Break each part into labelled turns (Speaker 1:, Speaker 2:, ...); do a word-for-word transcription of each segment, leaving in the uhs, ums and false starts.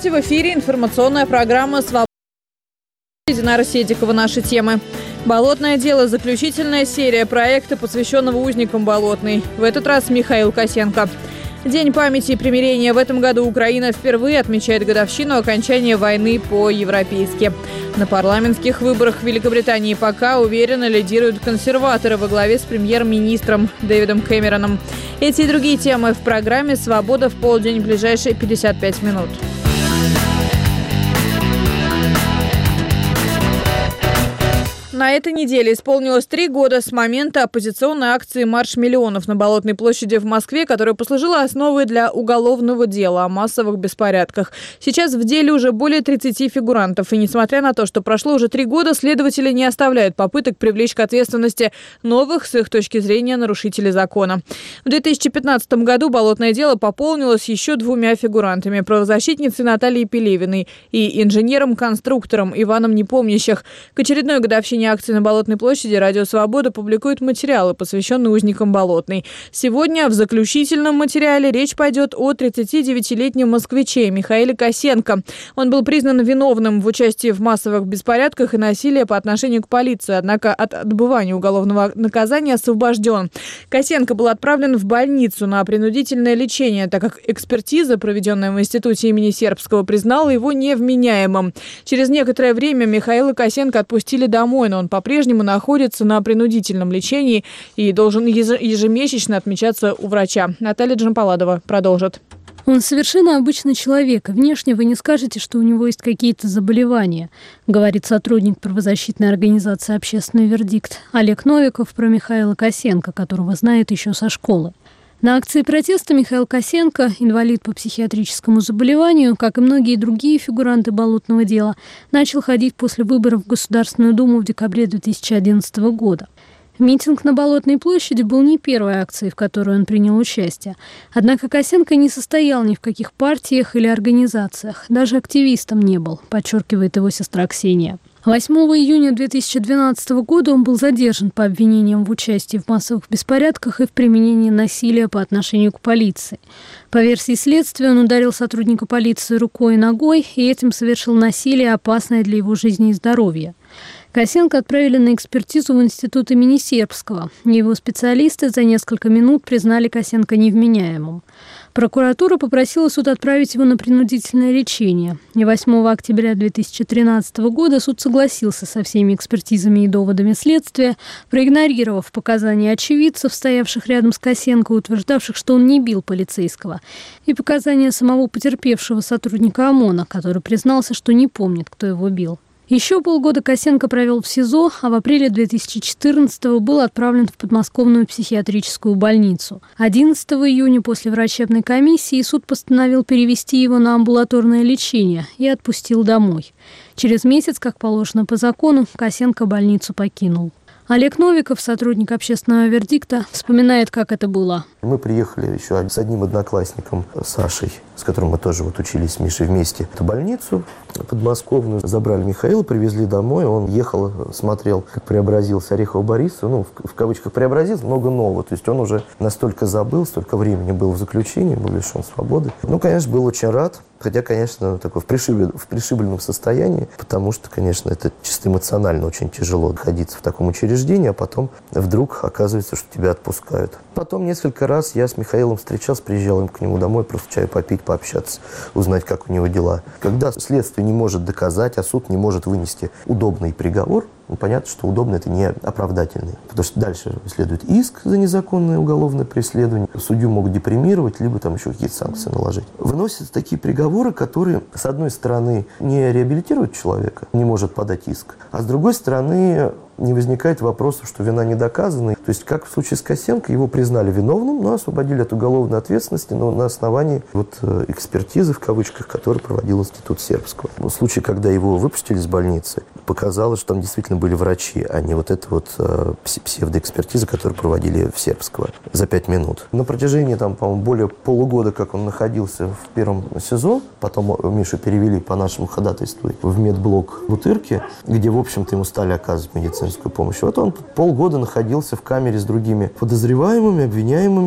Speaker 1: Здравствуйте, в эфире информационная программа «Свобода». Динара Седикова. Наши темы. Болотное дело. Заключительная серия проекта, посвященного узникам Болотной. В этот раз Михаил Косенко. День памяти и примирения. В этом году Украина впервые отмечает годовщину окончания войны по-европейски. На парламентских выборах в Великобритании пока уверенно лидируют консерваторы во главе с премьер-министром Дэвидом Кэмероном. Эти и другие темы в программе «Свобода» в полдень в ближайшие пятьдесят пять минут. На этой неделе исполнилось три года с момента оппозиционной акции «Марш миллионов» на Болотной площади в Москве, которая послужила основой для уголовного дела о массовых беспорядках. Сейчас в деле уже более тридцати фигурантов. И несмотря на то, что прошло уже три года, следователи не оставляют попыток привлечь к ответственности новых, с их точки зрения, нарушителей закона. В две тысячи пятнадцатом году Болотное дело пополнилось еще двумя фигурантами – правозащитницей Натальей Пелевиной и инженером-конструктором Иваном Непомнящих. К очередной годовщине акции на Болотной площади «Радио Свобода» публикует материалы, посвященные узникам Болотной. Сегодня в заключительном материале речь пойдет о тридцатидевятилетнем москвиче Михаиле Косенко. Он был признан виновным в участии в массовых беспорядках и насилии по отношению к полиции, однако от отбывания уголовного наказания освобожден. Косенко был отправлен в больницу на принудительное лечение, так как экспертиза, проведенная в институте имени Сербского, признала его невменяемым. Через некоторое время Михаила Косенко отпустили домой, но он по-прежнему находится на принудительном лечении и должен ежемесячно отмечаться у врача. Наталья Джампаладова продолжит.
Speaker 2: Он совершенно обычный человек. Внешне вы не скажете, что у него есть какие-то заболевания, говорит сотрудник правозащитной организации «Общественный вердикт» Олег Новиков про Михаила Косенко, которого знает еще со школы. На акции протеста Михаил Косенко, инвалид по психиатрическому заболеванию, как и многие другие фигуранты Болотного дела, начал ходить после выборов в Государственную Думу в декабре две тысячи одиннадцатого года. Митинг на Болотной площади был не первой акцией, в которой он принял участие. Однако Косенко не состоял ни в каких партиях или организациях. Даже активистом не был, подчеркивает его сестра Ксения. восьмого июня две тысячи двенадцатого года он был задержан по обвинениям в участии в массовых беспорядках и в применении насилия по отношению к полиции. По версии следствия, он ударил сотрудника полиции рукой и ногой и этим совершил насилие, опасное для его жизни и здоровья. Косенко отправили на экспертизу в институт имени Сербского. Его специалисты за несколько минут признали Косенко невменяемым. Прокуратура попросила суд отправить его на принудительное лечение. И восьмого октября две тысячи тринадцатого года суд согласился со всеми экспертизами и доводами следствия, проигнорировав показания очевидцев, стоявших рядом с Косенко, утверждавших, что он не бил полицейского, и показания самого потерпевшего сотрудника ОМОНа, который признался, что не помнит, кто его бил. Еще полгода Косенко провел в СИЗО, а в апреле две тысячи четырнадцатого был отправлен в подмосковную психиатрическую больницу. одиннадцатого июня после врачебной комиссии суд постановил перевести его на амбулаторное лечение и отпустил домой. Через месяц, как положено по закону, Косенко больницу покинул. Олег Новиков, сотрудник «Общественного вердикта», вспоминает, как это было.
Speaker 3: Мы приехали еще с одним одноклассником, Сашей, с которым мы тоже вот учились с Мишей вместе, в больницу подмосковную. Забрали Михаила, привезли домой. Он ехал, смотрел, как преобразился Орехов Борис. Ну, в, в кавычках преобразился, много нового. То есть он уже настолько забыл, столько времени был в заключении, был лишен свободы. Ну, конечно, был очень рад. Хотя, конечно, такой в, пришиб... в пришибленном состоянии, потому что, конечно, это чисто эмоционально очень тяжело находиться в таком учреждении, а потом вдруг оказывается, что тебя отпускают. Потом несколько раз я с Михаилом встречался, приезжал к нему домой, просто чай попить, пообщаться, узнать, как у него дела. Когда следствие не может доказать, а суд не может вынести удобный приговор, ну, понятно, что удобно это не оправдательный. Потому что дальше следует иск за незаконное уголовное преследование. Судью могут депримировать, либо там еще какие-то санкции наложить. Выносятся такие приговоры, которые, с одной стороны, не реабилитируют человека, не может подать иск, а с другой стороны, не возникает вопросов, что вина не доказана. То есть, как в случае с Косенко, его признали виновным, но освободили от уголовной ответственности, но на основании вот, экспертизы, в кавычках, которую проводил институт Сербского. В случае, когда его выпустили из больницы, показалось, что там действительно были врачи, а не вот эта вот э, псевдоэкспертиза, которую проводили в Сербского за пять минут. На протяжении, там, по-моему, более полугода, как он находился в первом СИЗО, потом Мишу перевели по нашему ходатайству в медблок Бутырки, где, в общем-то, ему стали оказывать медицинскую помощь. Вот он полгода находился в камере с другими подозреваемыми, обвиняемыми,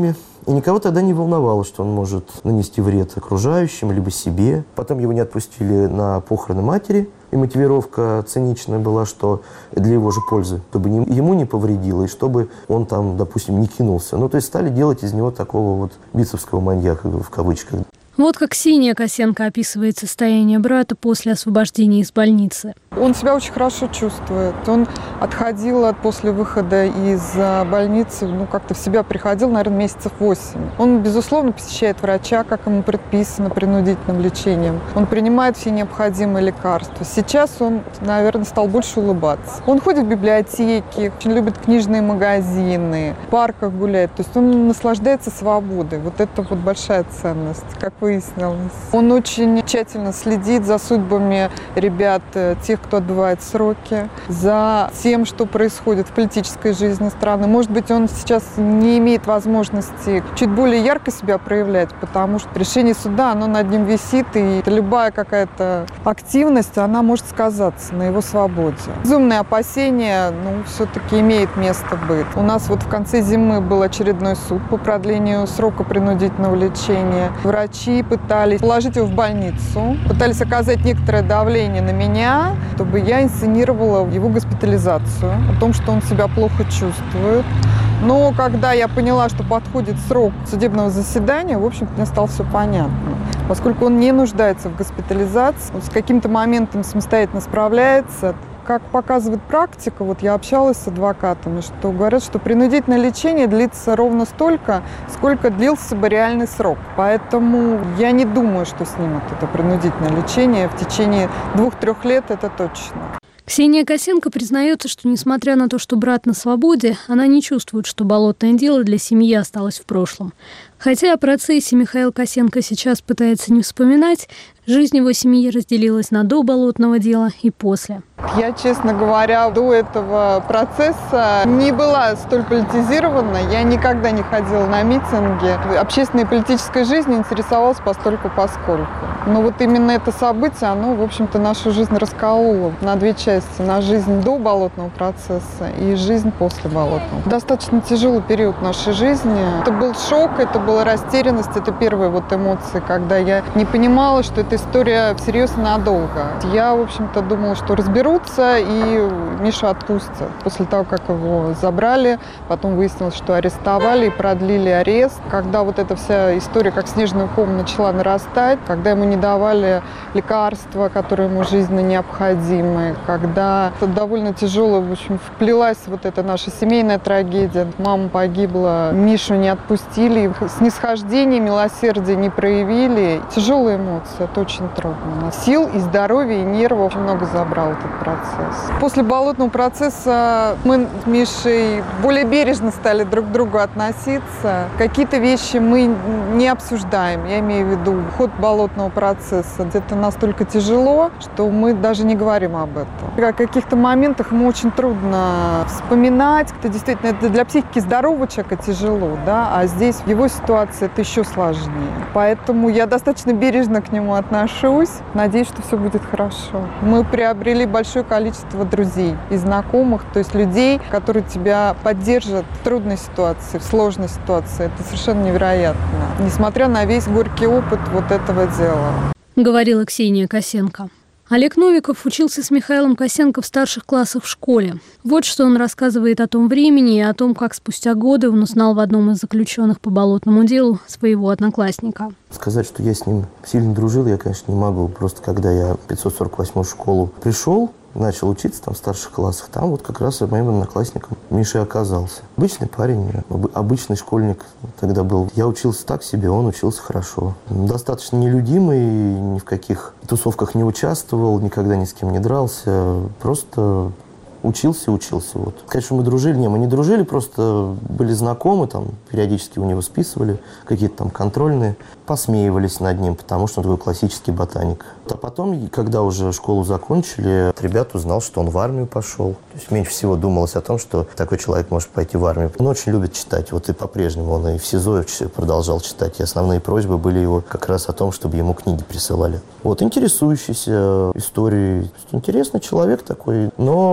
Speaker 3: И никого тогда не волновало, что он может нанести вред окружающим, либо себе. Потом его не отпустили на похороны матери. И мотивировка циничная была, что для его же пользы, чтобы не, ему не повредило, и чтобы он там, допустим, не кинулся. Ну, то есть стали делать из него такого вот битцевского маньяка, в кавычках.
Speaker 2: Вот как Ксения Косенко описывает состояние брата после освобождения из больницы.
Speaker 4: Он себя очень хорошо чувствует. Он отходил от, после выхода из больницы, ну, как-то в себя приходил, наверное, месяцев восемь. Он, безусловно, посещает врача, как ему предписано, принудительным лечением. Он принимает все необходимые лекарства. Сейчас он, наверное, стал больше улыбаться. Он ходит в библиотеки, очень любит книжные магазины, в парках гуляет. То есть он наслаждается свободой. Вот это вот большая ценность, как выяснилось. Он очень тщательно следит за судьбами ребят, тех, кто отбывает сроки, за тем, что происходит в политической жизни страны. Может быть, он сейчас не имеет возможности чуть более ярко себя проявлять, потому что решение суда, оно над ним висит, и любая какая-то активность, она может сказаться на его свободе. Безумные опасения, ну, все-таки имеет место быть. У нас вот в конце зимы был очередной суд по продлению срока принудительного лечения. Врачи пытались положить его в больницу, пытались оказать некоторое давление на меня, чтобы я инсценировала его госпитализацию, о том, что он себя плохо чувствует. Но когда я поняла, что подходит срок судебного заседания, в общем-то, мне стало все понятно. Поскольку он не нуждается в госпитализации, с каким-то моментом самостоятельно справляется. Как показывает практика, вот я общалась с адвокатами, что говорят, что принудительное лечение длится ровно столько, сколько длился бы реальный срок. Поэтому я не думаю, что снимут это принудительное лечение в течение двух-трех лет, это точно.
Speaker 2: Ксения Косенко признается, что, несмотря на то, что брат на свободе, она не чувствует, что болотное дело для семьи осталось в прошлом. Хотя о процессе Михаил Косенко сейчас пытается не вспоминать, жизнь его семьи разделилась на до болотного дела и после.
Speaker 4: Я, честно говоря, до этого процесса не была столь политизирована. Я никогда не ходила на митинги. Общественной и политической жизнью интересовалась постольку-поскольку. Но вот именно это событие, оно, в общем-то, нашу жизнь раскололо на две части. На жизнь до болотного процесса и жизнь после болотного. Достаточно тяжелый период нашей жизни. Это был шок, это была растерянность, это первые вот эмоции, когда я не понимала, что эта история всерьез и надолго. Я, в общем-то, думала, что разберутся и Мишу отпустят. После того, как его забрали, потом выяснилось, что арестовали и продлили арест. Когда вот эта вся история, как снежный ком, начала нарастать, когда ему не давали лекарства, которые ему жизненно необходимы, когда довольно тяжело, в общем, вплелась вот эта наша семейная трагедия. Мама погибла, Мишу не отпустили, снисхождение, милосердие не проявили. Тяжелые эмоции, это очень трудно. Сил и здоровья, и нервов очень много забрал этот процесс. После болотного процесса мы с Мишей более бережно стали друг к другу относиться. Какие-то вещи мы не обсуждаем, я имею в виду ход болотного процесса. Где-то настолько тяжело, что мы даже не говорим об этом. О каких-то моментах ему очень трудно вспоминать. Это действительно это для психики здорового человека тяжело, да, а здесь в его ситуации это еще сложнее. Поэтому я достаточно бережно к нему отношусь. Надеюсь, что все будет хорошо. Мы приобрели большое количество друзей и знакомых, то есть людей, которые тебя поддержат в трудной ситуации, в сложной ситуации. Это совершенно невероятно. Несмотря на весь горький опыт вот этого дела.
Speaker 2: Говорила Ксения Косенко. Олег Новиков учился с Михаилом Косенко в старших классах в школе. Вот что он рассказывает о том времени и о том, как спустя годы он узнал в одном из заключенных по болотному делу своего одноклассника.
Speaker 3: Сказать, что я с ним сильно дружил, я, конечно, не могу. Просто когда я в пятьсот сорок восьмую школу пришел, начал учиться там в старших классах, там вот как раз моим одноклассником Миша оказался. Обычный парень, обычный школьник тогда был. Я учился так себе, он учился хорошо. Достаточно нелюдимый, ни в каких тусовках не участвовал, никогда ни с кем не дрался. Просто учился, учился. Вот. Конечно, мы дружили. Не, мы не дружили, просто были знакомы, там, периодически у него списывали какие-то там контрольные. Посмеивались над ним, потому что он такой классический ботаник. А потом, когда уже школу закончили, ребят узнал, что он в армию пошел. То есть меньше всего думалось о том, что такой человек может пойти в армию. Он очень любит читать. Вот и по-прежнему он и в СИЗО продолжал читать. И основные просьбы были его как раз о том, чтобы ему книги присылали. Вот, интересующийся историей. Интересный человек такой, но достаточно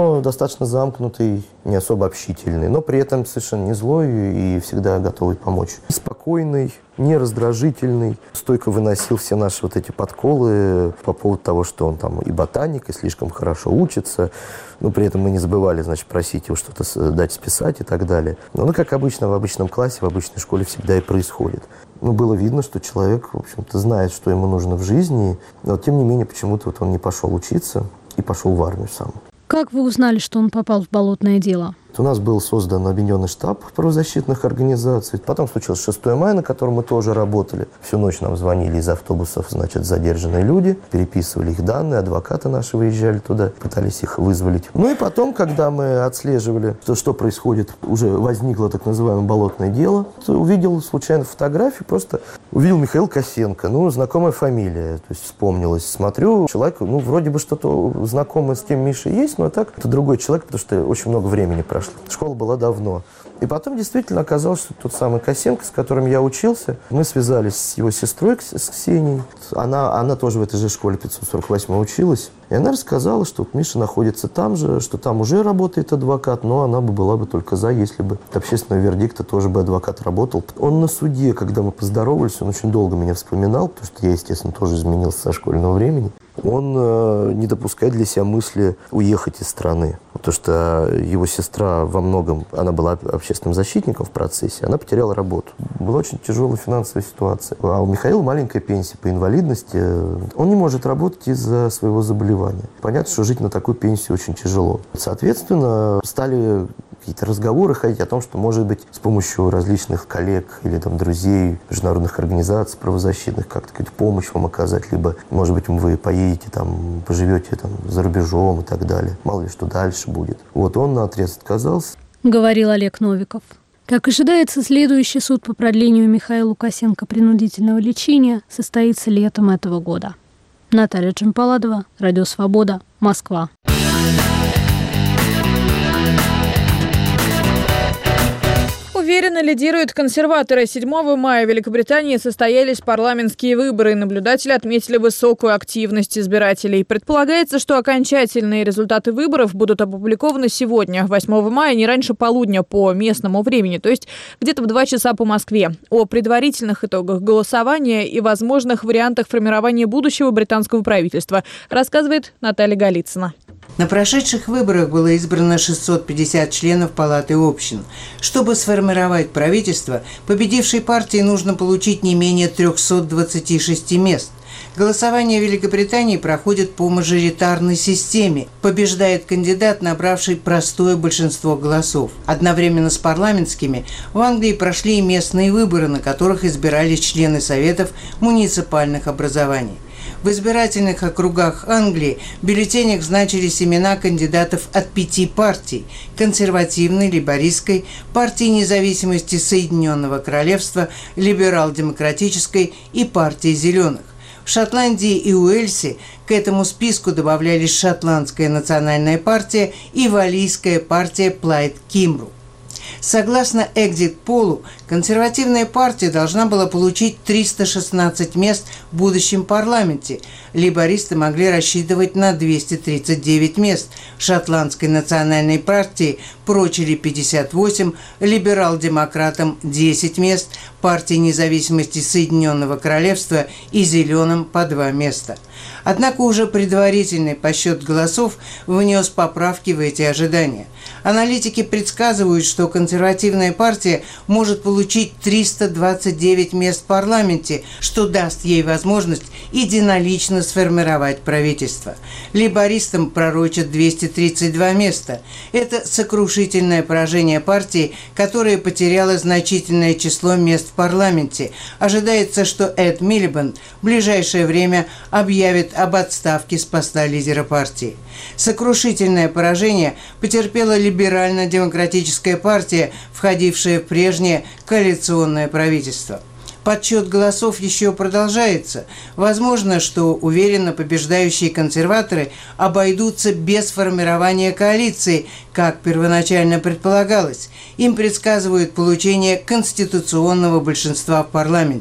Speaker 3: достаточно замкнутый, не особо общительный, но при этом совершенно не злой и всегда готовый помочь. Спокойный, не раздражительный, стойко выносил все наши вот эти подколы по поводу того, что он там и ботаник, и слишком хорошо учится. Но при этом мы не забывали, значит, просить его что-то дать списать и так далее. Но, ну, как обычно, в обычном классе, в обычной школе всегда и происходит. Ну, было видно, что человек, в общем-то, знает, что ему нужно в жизни, но, тем не менее, почему-то вот он не пошел учиться и пошел в армию сам.
Speaker 2: Как вы узнали, что он попал в болотное дело?
Speaker 3: У нас был создан объединенный штаб правозащитных организаций. Потом случилось шестое мая, на котором мы тоже работали. Всю ночь нам звонили из автобусов, значит, задержанные люди, переписывали их данные, адвокаты наши выезжали туда, пытались их вызволить. Ну и потом, когда мы отслеживали, что, что происходит, уже возникло так называемое болотное дело, увидел случайно фотографию, просто увидел Михаил Косенко, ну, знакомая фамилия, то есть вспомнилось. Смотрю, человек, ну, вроде бы что-то знакомое с тем Мишей есть, но так, это другой человек, потому что очень много времени прошло. Школа была давно. И потом действительно оказалось, что тот самый Косенко, с которым я учился, мы связались с его сестрой, с Ксенией. Она, она тоже в этой же школе пятьсот сорок восьмой училась. И она рассказала, что вот Миша находится там же, что там уже работает адвокат, но она бы была бы только за, если бы от общественного вердикта тоже бы адвокат работал. Он на суде, когда мы поздоровались, он очень долго меня вспоминал, потому что я, естественно, тоже изменился со школьного времени. Он э, не допускает для себя мысли уехать из страны. Потому что его сестра во многом, она была общественным защитником в процессе, она потеряла работу. Была очень тяжелая финансовая ситуация. А у Михаила маленькая пенсия по инвалидности. Он не может работать из-за своего заболевания. Понятно, что жить на такую пенсию очень тяжело. Соответственно, стали какие-то разговоры ходить о том, что, может быть, с помощью различных коллег или там, друзей, международных организаций правозащитных как-то помощь вам оказать, либо, может быть, вы поедете, там, поживете там, за рубежом и так далее. Мало ли, что дальше будет. Вот он наотрез отказался.
Speaker 2: Говорил Олег Новиков. Как ожидается, следующий суд по продлению Михаилу Косенко принудительного лечения состоится летом этого года. Наталья Джампаладова, Радио Свобода, Москва.
Speaker 1: Уверенно лидируют консерваторы. седьмого мая в Великобритании состоялись парламентские выборы, и наблюдатели отметили высокую активность избирателей. Предполагается, что окончательные результаты выборов будут опубликованы сегодня, восьмого мая, не раньше полудня по местному времени, то есть где-то в два часа по Москве. О предварительных итогах голосования и возможных вариантах формирования будущего британского правительства рассказывает Наталья Голицына.
Speaker 5: На прошедших выборах было избрано шестьсот пятьдесят членов Палаты общин. Чтобы сформировать правительство, победившей партии нужно получить не менее трехсот двадцати шести мест. Голосование в Великобритании проходит по мажоритарной системе. Побеждает кандидат, набравший простое большинство голосов. Одновременно с парламентскими в Англии прошли и местные выборы, на которых избирались члены советов муниципальных образований. В избирательных округах Англии в бюллетенях значились имена кандидатов от пяти партий – консервативной, лейбористской, партии независимости Соединенного Королевства, либерал-демократической и партии зеленых. В Шотландии и Уэльсе к этому списку добавлялись Шотландская национальная партия и Валлийская партия Плайд Кимбру. Согласно экзит-полу, консервативная партия должна была получить триста шестнадцать мест в будущем парламенте. Лейбористы могли рассчитывать на двести тридцать девять мест. Шотландской национальной партии прочили пятьдесят восемь, либерал-демократам десять мест, партии независимости Соединенного Королевства и зеленым по два места. Однако уже предварительный подсчет голосов внес поправки в эти ожидания. Аналитики предсказывают, что консервативная партия может получить триста двадцать девять мест в парламенте, что даст ей возможность единолично сформировать правительство. Лейбористам пророчат двести тридцать два места. Это сокрушительное поражение партии, которая потеряла значительное число мест в парламенте. Ожидается, что Эд Милибанд в ближайшее время объявит об отставке с поста лидера партии. Сокрушительное поражение потерпела либерально-демократическая партия, входившая в прежнее коалиционное правительство. Подсчет голосов еще продолжается. Возможно, что уверенно побеждающие консерваторы обойдутся без формирования коалиции, как первоначально предполагалось. Им предсказывают получение конституционного большинства в парламенте.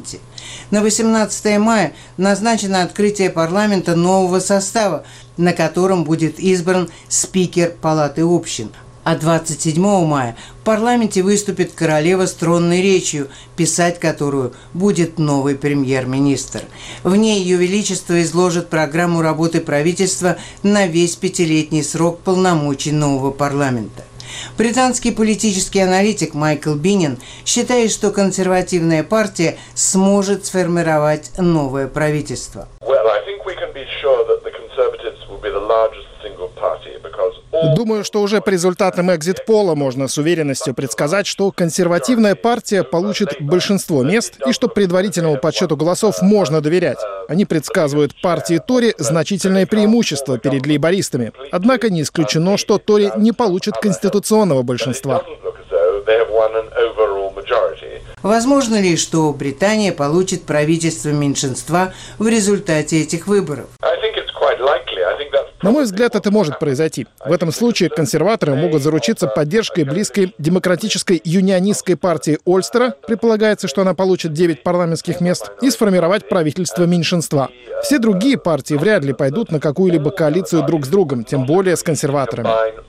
Speaker 5: На восемнадцатое мая назначено открытие парламента нового состава, на котором будет избран спикер Палаты общин. А двадцать седьмого мая в парламенте выступит королева с тронной речью, писать которую будет новый премьер-министр. В ней Ее Величество изложит программу работы правительства на весь пятилетний срок полномочий нового парламента. Британский политический аналитик Майкл Бинин считает, что консервативная партия сможет сформировать новое правительство.
Speaker 6: Думаю, что уже по результатам экзит-пола можно с уверенностью предсказать, что консервативная партия получит большинство мест и что предварительному подсчету голосов можно доверять. Они предсказывают партии Тори значительное преимущество перед лейбористами. Однако не исключено, что Тори не получат конституционного большинства.
Speaker 5: Возможно ли, что Британия получит правительство меньшинства в результате этих выборов?
Speaker 6: На мой взгляд, это может произойти. В этом случае консерваторы могут заручиться поддержкой близкой демократической юнионистской партии Ольстера, предполагается, что она получит девять парламентских мест, и сформировать правительство меньшинства. Все другие партии вряд ли пойдут на какую-либо коалицию друг с другом, тем более с консерваторами.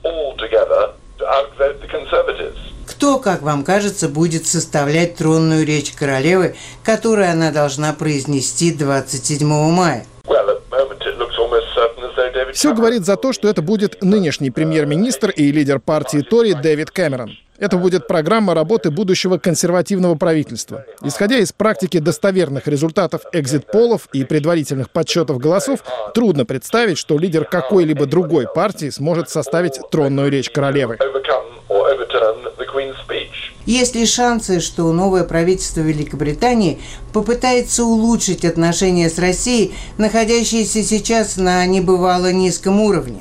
Speaker 5: Кто, как вам кажется, будет составлять тронную речь королевы, которую она должна произнести двадцать седьмого мая?
Speaker 6: Все говорит за то, что это будет нынешний премьер-министр и лидер партии Тори Дэвид Кэмерон. Это будет программа работы будущего консервативного правительства. Исходя из практики достоверных результатов экзит-полов и предварительных подсчетов голосов, трудно представить, что лидер какой-либо другой партии сможет составить тронную речь королевы.
Speaker 5: Есть ли шансы, что новое правительство Великобритании попытается улучшить отношения с Россией, находящиеся сейчас на небывало низком уровне?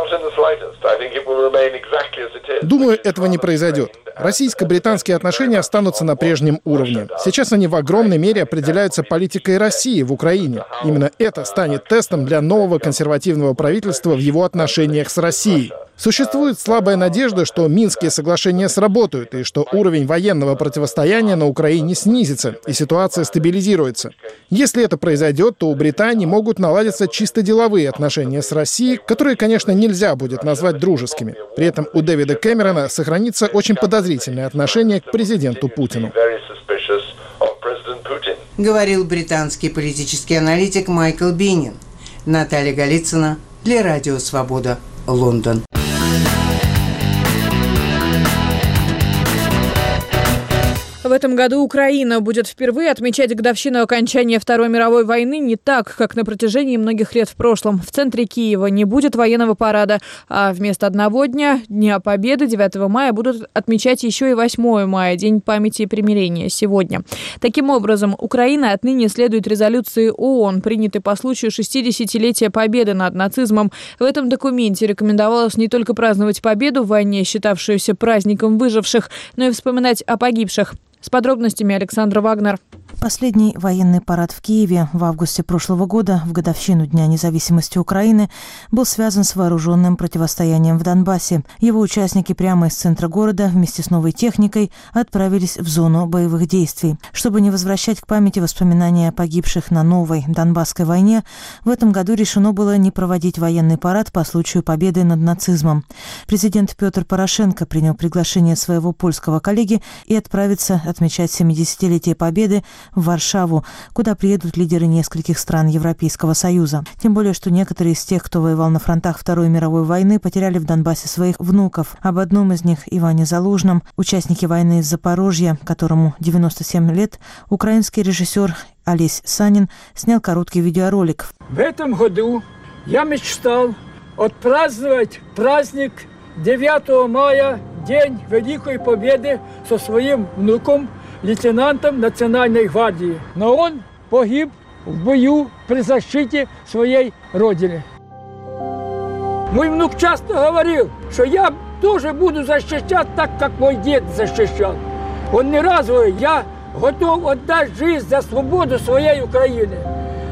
Speaker 6: Думаю, этого не произойдет. Российско-британские отношения останутся на прежнем уровне. Сейчас они в огромной мере определяются политикой России в Украине. Именно это станет тестом для нового консервативного правительства в его отношениях с Россией. Существует слабая надежда, что Минские соглашения сработают и что уровень военного противостояния на Украине снизится и ситуация стабилизируется. Если это произойдет, то у Британии могут наладиться чисто деловые отношения с Россией, которые, конечно, нельзя будет назвать дружескими. При этом у Дэвида Кэмерона сохранится очень подозрительное отношение к президенту Путину.
Speaker 5: Говорил британский политический аналитик Майкл Бинин. Наталья Голицына для Радио Свобода, Лондон.
Speaker 1: В этом году Украина будет впервые отмечать годовщину окончания Второй мировой войны не так, как на протяжении многих лет в прошлом. В центре Киева не будет военного парада, а вместо одного дня, Дня Победы, девятого мая, будут отмечать еще и восьмого мая, День памяти и примирения, сегодня. Таким образом, Украина отныне следует резолюции ООН, принятой по случаю шестидесятилетия победы над нацизмом. В этом документе рекомендовалось не только праздновать победу в войне, считавшуюся праздником выживших, но и вспоминать о погибших. С подробностями Александра Вагнер.
Speaker 7: Последний военный парад в Киеве в августе прошлого года, в годовщину Дня независимости Украины, был связан с вооруженным противостоянием в Донбассе. Его участники прямо из центра города вместе с новой техникой отправились в зону боевых действий. Чтобы не возвращать к памяти воспоминания о погибших на новой Донбасской войне, в этом году решено было не проводить военный парад по случаю победы над нацизмом. Президент Петр Порошенко принял приглашение своего польского коллеги и отправится отмечать семидесятилетие победы в Варшаву, куда приедут лидеры нескольких стран Европейского Союза. Тем более, что некоторые из тех, кто воевал на фронтах Второй мировой войны, потеряли в Донбассе своих внуков. Об одном из них, Иване Залужном, участнике войны из Запорожья, которому девяносто семь лет, украинский режиссер Олесь Санин снял короткий видеоролик.
Speaker 8: В этом году я мечтал отпраздновать праздник девятого мая, День Великой Победы, со своим внуком, лейтенантом Национальной гвардии. Но он погиб в бою при защите своей родины. Мой внук часто говорил, что я тоже буду защищать так, как мой дед защищал. Он не раз говорил, я готов отдать жизнь за свободу своей Украины.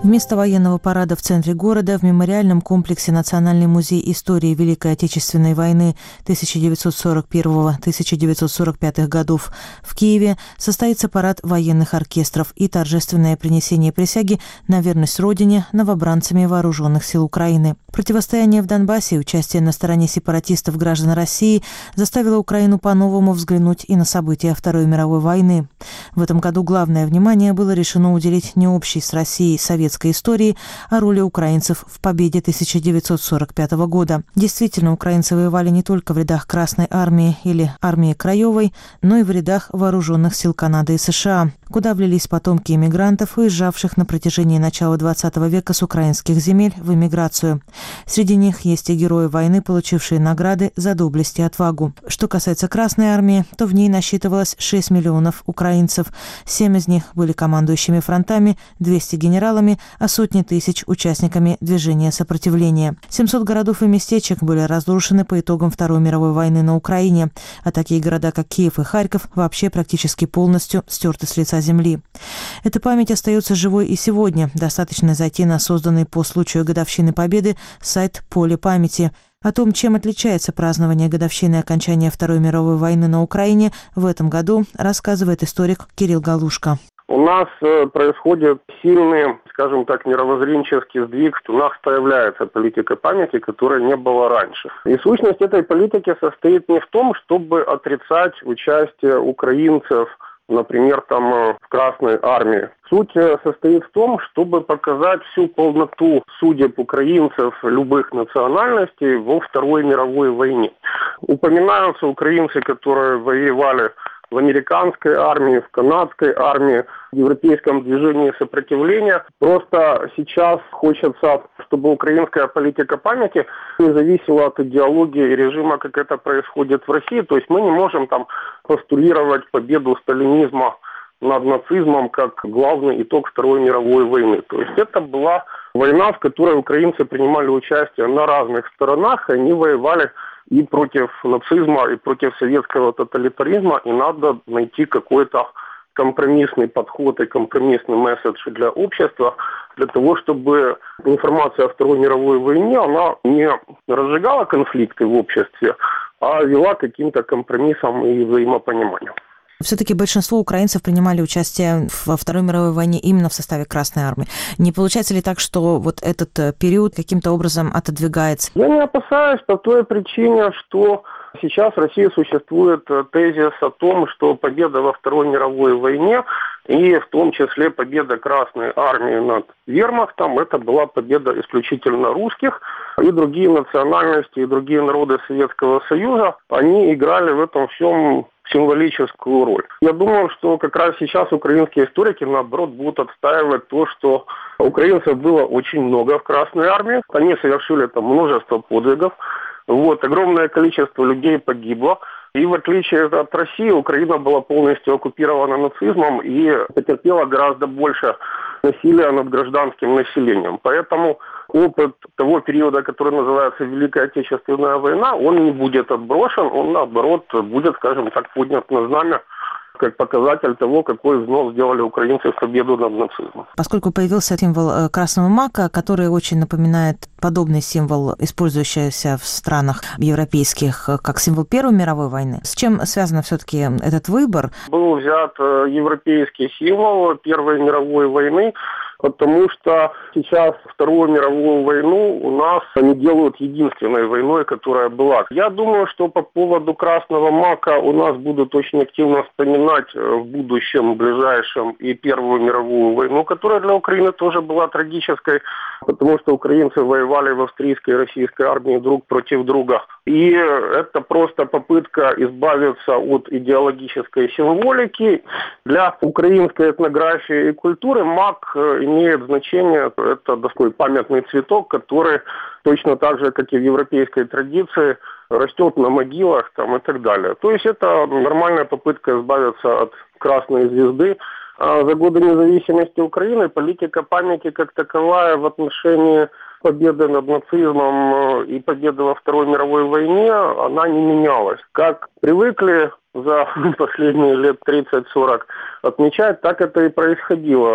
Speaker 7: Вместо военного парада в центре города в мемориальном комплексе Национальный музей истории Великой Отечественной войны тысяча девятьсот сорок первого — тысяча девятьсот сорок пятого годов в Киеве состоится парад военных оркестров и торжественное принесение присяги на верность Родине новобранцами вооруженных сил Украины. Противостояние в Донбассе и участие на стороне сепаратистов граждан России заставило Украину по-новому взглянуть и на события Второй мировой войны. В этом году главное внимание было решено уделить не общей с Россией советской истории, а роли украинцев в победе тысяча девятьсот сорок пятого года. Действительно, украинцы воевали не только в рядах Красной армии или армии Краевой, но и в рядах вооруженных сил Канады и США, куда влились потомки эмигрантов, уезжавших на протяжении начала двадцатого века с украинских земель в эмиграцию. Среди них есть и герои войны, получившие награды за доблесть и отвагу. Что касается Красной армии, то в ней насчитывалось шесть миллионов украинцев. семь из них были командующими фронтами, двести генералами, а сотни тысяч участниками движения сопротивления. семьсот городов и местечек были разрушены по итогам Второй мировой войны на Украине, а такие города, как Киев и Харьков, вообще практически полностью стерты с лица земли. Эта память остается живой и сегодня. Достаточно зайти на созданный по случаю годовщины Победы сайт «Поле памяти». О том, чем отличается празднование годовщины окончания Второй мировой войны на Украине в этом году, рассказывает историк Кирилл Галушко.
Speaker 9: У нас происходит сильный, скажем так, мировоззренческий сдвиг. У нас появляется политика памяти, которой не было раньше. И сущность этой политики состоит не в том, чтобы отрицать участие украинцев, например, там в Красной армии. Суть состоит в том, чтобы показать всю полноту судеб украинцев любых национальностей во Второй мировой войне. Упоминаются украинцы, которые воевали в американской армии, в канадской армии, в европейском движении сопротивления. Просто сейчас хочется, чтобы украинская политика памяти не зависела от идеологии и режима, как это происходит в России. То есть мы не можем там постулировать победу сталинизма над нацизмом как главный итог Второй мировой войны. То есть это была война, в которой украинцы принимали участие на разных сторонах, и они воевали и против нацизма, и против советского тоталитаризма, и надо найти какой-то компромиссный подход и компромиссный месседж для общества, для того, чтобы информация о Второй мировой войне, она не разжигала конфликты в обществе, а вела к каким-то компромиссам и взаимопониманию.
Speaker 7: Все-таки большинство украинцев принимали участие во Второй мировой войне именно в составе Красной армии. Не получается ли так, что вот этот период каким-то образом отодвигается?
Speaker 9: Я не опасаюсь по той причине, что сейчас в России существует тезис о том, что победа во Второй мировой войне и в том числе победа Красной армии над вермахтом, это была победа исключительно русских, и другие национальности, и другие народы Советского Союза, они играли в этом всем символическую роль. Я думаю, что как раз сейчас украинские историки, наоборот, будут отстаивать то, что украинцев было очень много в Красной армии. Они совершили там множество подвигов. Вот, огромное количество людей погибло. И в отличие от России, Украина была полностью оккупирована нацизмом и потерпела гораздо больше насилия над гражданским населением. Поэтому опыт того периода, который называется Великая Отечественная война, он не будет отброшен, он, наоборот, будет, скажем так, поднят на знамя как показатель того, какой взнос сделали украинцы в победу над нацизмом.
Speaker 7: Поскольку появился символ красного мака, который очень напоминает подобный символ, использующийся в странах европейских, как символ Первой мировой войны, с чем связан все-таки этот выбор?
Speaker 9: Был взят европейский символ Первой мировой войны, потому что сейчас Вторую мировую войну у нас они делают единственной войной, которая была. Я думаю, что по поводу красного мака у нас будут очень активно вспоминать в будущем, ближайшем, и Первую мировую войну, которая для Украины тоже была трагической, потому что украинцы воевали в австрийской и российской армии друг против друга. И это просто попытка избавиться от идеологической символики. Для украинской этнографии и культуры мак имеет значение. Это такой памятный цветок, который точно так же, как и в европейской традиции, растет на могилах там, и так далее. То есть это нормальная попытка избавиться от красной звезды. А за годы независимости Украины политика памяти как таковая в отношении победы над нацизмом и победы во Второй мировой войне, она не менялась. Как привыкли за последние лет тридцать-сорок отмечать, так это и происходило.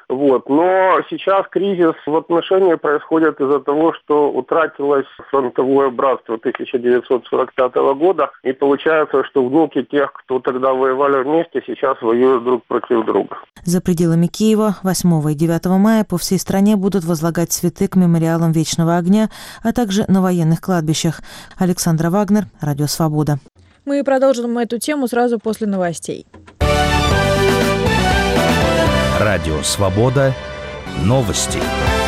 Speaker 9: Вот. Но сейчас кризис в отношении происходит из-за того, что утратилось фронтовое братство тысяча девятьсот сорок пятого года, и получается, что внуки тех, кто тогда воевали вместе, сейчас воюют друг против друга.
Speaker 7: За пределами Киева восьмого и девятого мая по всей стране будут возлагать цветы к мемориалам Вечного огня, а также на военных кладбищах. Александра Вагнер, Радио Свобода.
Speaker 1: Мы продолжим эту тему сразу после новостей.
Speaker 10: Радио Свобода. Новости.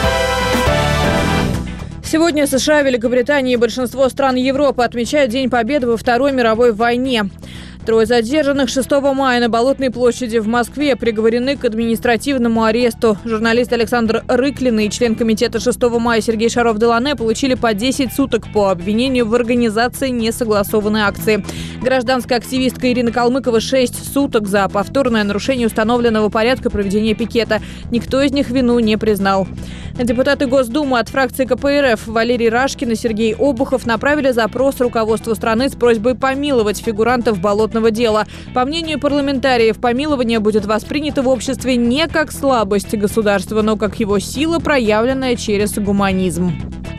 Speaker 1: Сегодня США, Великобритания и большинство стран Европы отмечают День Победы во Второй мировой войне. Трое задержанных шестого мая на Болотной площади в Москве приговорены к административному аресту. Журналист Александр Рыклин и член комитета шестого мая Сергей Шаров-Делане получили по десять суток по обвинению в организации несогласованной акции. Гражданская активистка Ирина Калмыкова шесть суток за повторное нарушение установленного порядка проведения пикета. Никто из них вину не признал. Депутаты Госдумы от фракции ка пэ эр эф Валерий Рашкин и Сергей Обухов направили запрос руководству страны с просьбой помиловать фигурантов болотного дела. По мнению парламентариев, помилование будет воспринято в обществе не как слабость государства, но как его сила, проявленная через гуманизм.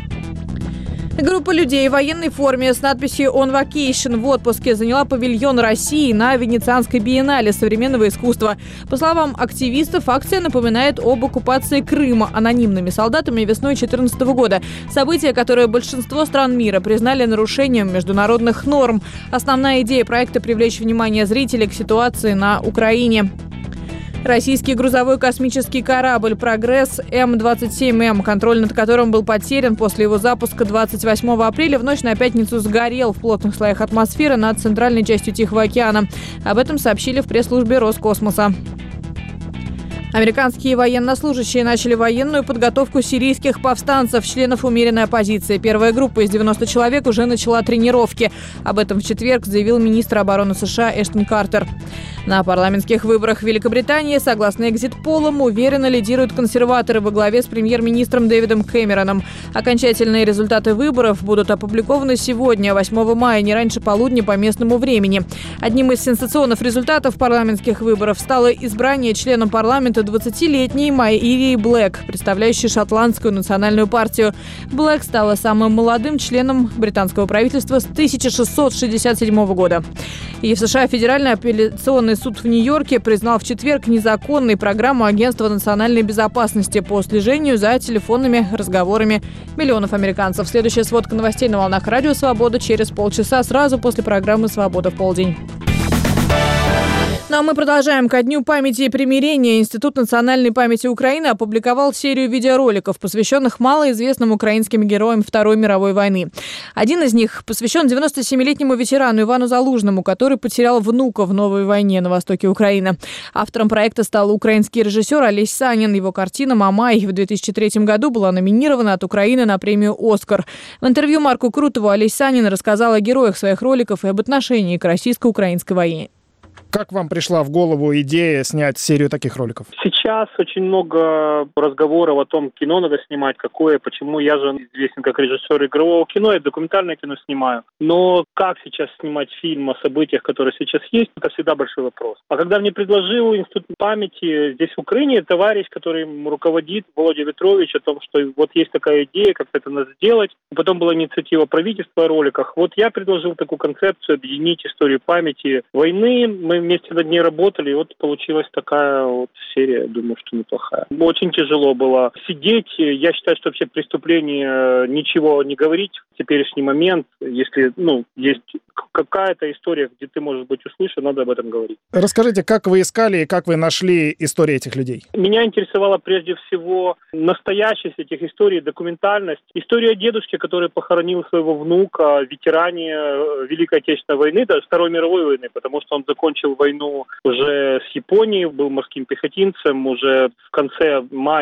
Speaker 1: Группа людей в военной форме с надписью «On Vacation» в отпуске заняла павильон России на Венецианской биеннале современного искусства. По словам активистов, акция напоминает об оккупации Крыма анонимными солдатами весной две тысячи четырнадцатого года. Событие, которое большинство стран мира признали нарушением международных норм. Основная идея проекта – привлечь внимание зрителей к ситуации на Украине. Российский грузовой космический корабль «Прогресс» Эм двадцать семь Эм, контроль над которым был потерян после его запуска двадцать восьмого апреля, в ночь на пятницу сгорел в плотных слоях атмосферы над центральной частью Тихого океана. Об этом сообщили в пресс-службе Роскосмоса. Американские военнослужащие начали военную подготовку сирийских повстанцев, членов умеренной оппозиции. Первая группа из девяноста человек уже начала тренировки. Об этом в четверг заявил министр обороны США Эштон Картер. На парламентских выборах в Великобритании, согласно экзит-полам, уверенно лидируют консерваторы во главе с премьер-министром Дэвидом Кэмероном. Окончательные результаты выборов будут опубликованы сегодня, восьмого мая, не раньше полудня по местному времени. Одним из сенсационных результатов парламентских выборов стало избрание членом парламента двадцатилетней Майи Блэк, представляющей шотландскую национальную партию. Блэк стала самым молодым членом британского правительства с тысяча шестьсот шестьдесят седьмого года. И в США Федеральный апелляционный суд в Нью-Йорке признал в четверг незаконной программу Агентства национальной безопасности по слежению за телефонными разговорами миллионов американцев. Следующая сводка новостей на волнах Радио Свобода через полчаса, сразу после программы «Свобода в полдень». Ну а мы продолжаем. Ко Дню памяти и примирения Институт национальной памяти Украины опубликовал серию видеороликов, посвященных малоизвестным украинским героям Второй мировой войны. Один из них посвящен девяностосемилетнему ветерану Ивану Залужному, который потерял внука в новой войне на востоке Украины. Автором проекта стал украинский режиссер Олесь Санин. Его картина «Мамай» в две тысячи третьем году была номинирована от Украины на премию «Оскар». В интервью Марку Крутову Олесь Санин рассказал о героях своих роликов и об отношении к российско-украинской войне.
Speaker 6: Как вам пришла в голову идея снять серию таких роликов?
Speaker 11: Сейчас очень много разговоров о том, кино надо снимать, какое, почему. Я же известен как режиссер игрового кино, я документальное кино снимаю. Но как сейчас снимать фильм о событиях, которые сейчас есть, это всегда большой вопрос. А когда мне предложил Институт памяти здесь в Украине товарищ, который руководит, Володя Ветрович, о том, что вот есть такая идея, как это надо сделать. Потом была инициатива правительства о роликах. Вот я предложил такую концепцию объединить историю памяти войны. Мы вместе над ней работали, и вот получилась такая вот серия, думаю, что неплохая. Очень тяжело было сидеть. Я считаю, что вообще преступление ничего не говорить в теперешний момент. Если, ну, есть какая-то история, где ты, может быть, услышан, надо об этом говорить.
Speaker 6: Расскажите, как вы искали и как вы нашли истории этих людей?
Speaker 11: Меня интересовала прежде всего настоящесть этих историй, документальность. История дедушки, который похоронил своего внука, ветеране Великой Отечественной войны, даже Второй мировой войны, потому что он закончил войну уже с Японией, был морским пехотинцем, уже в конце мая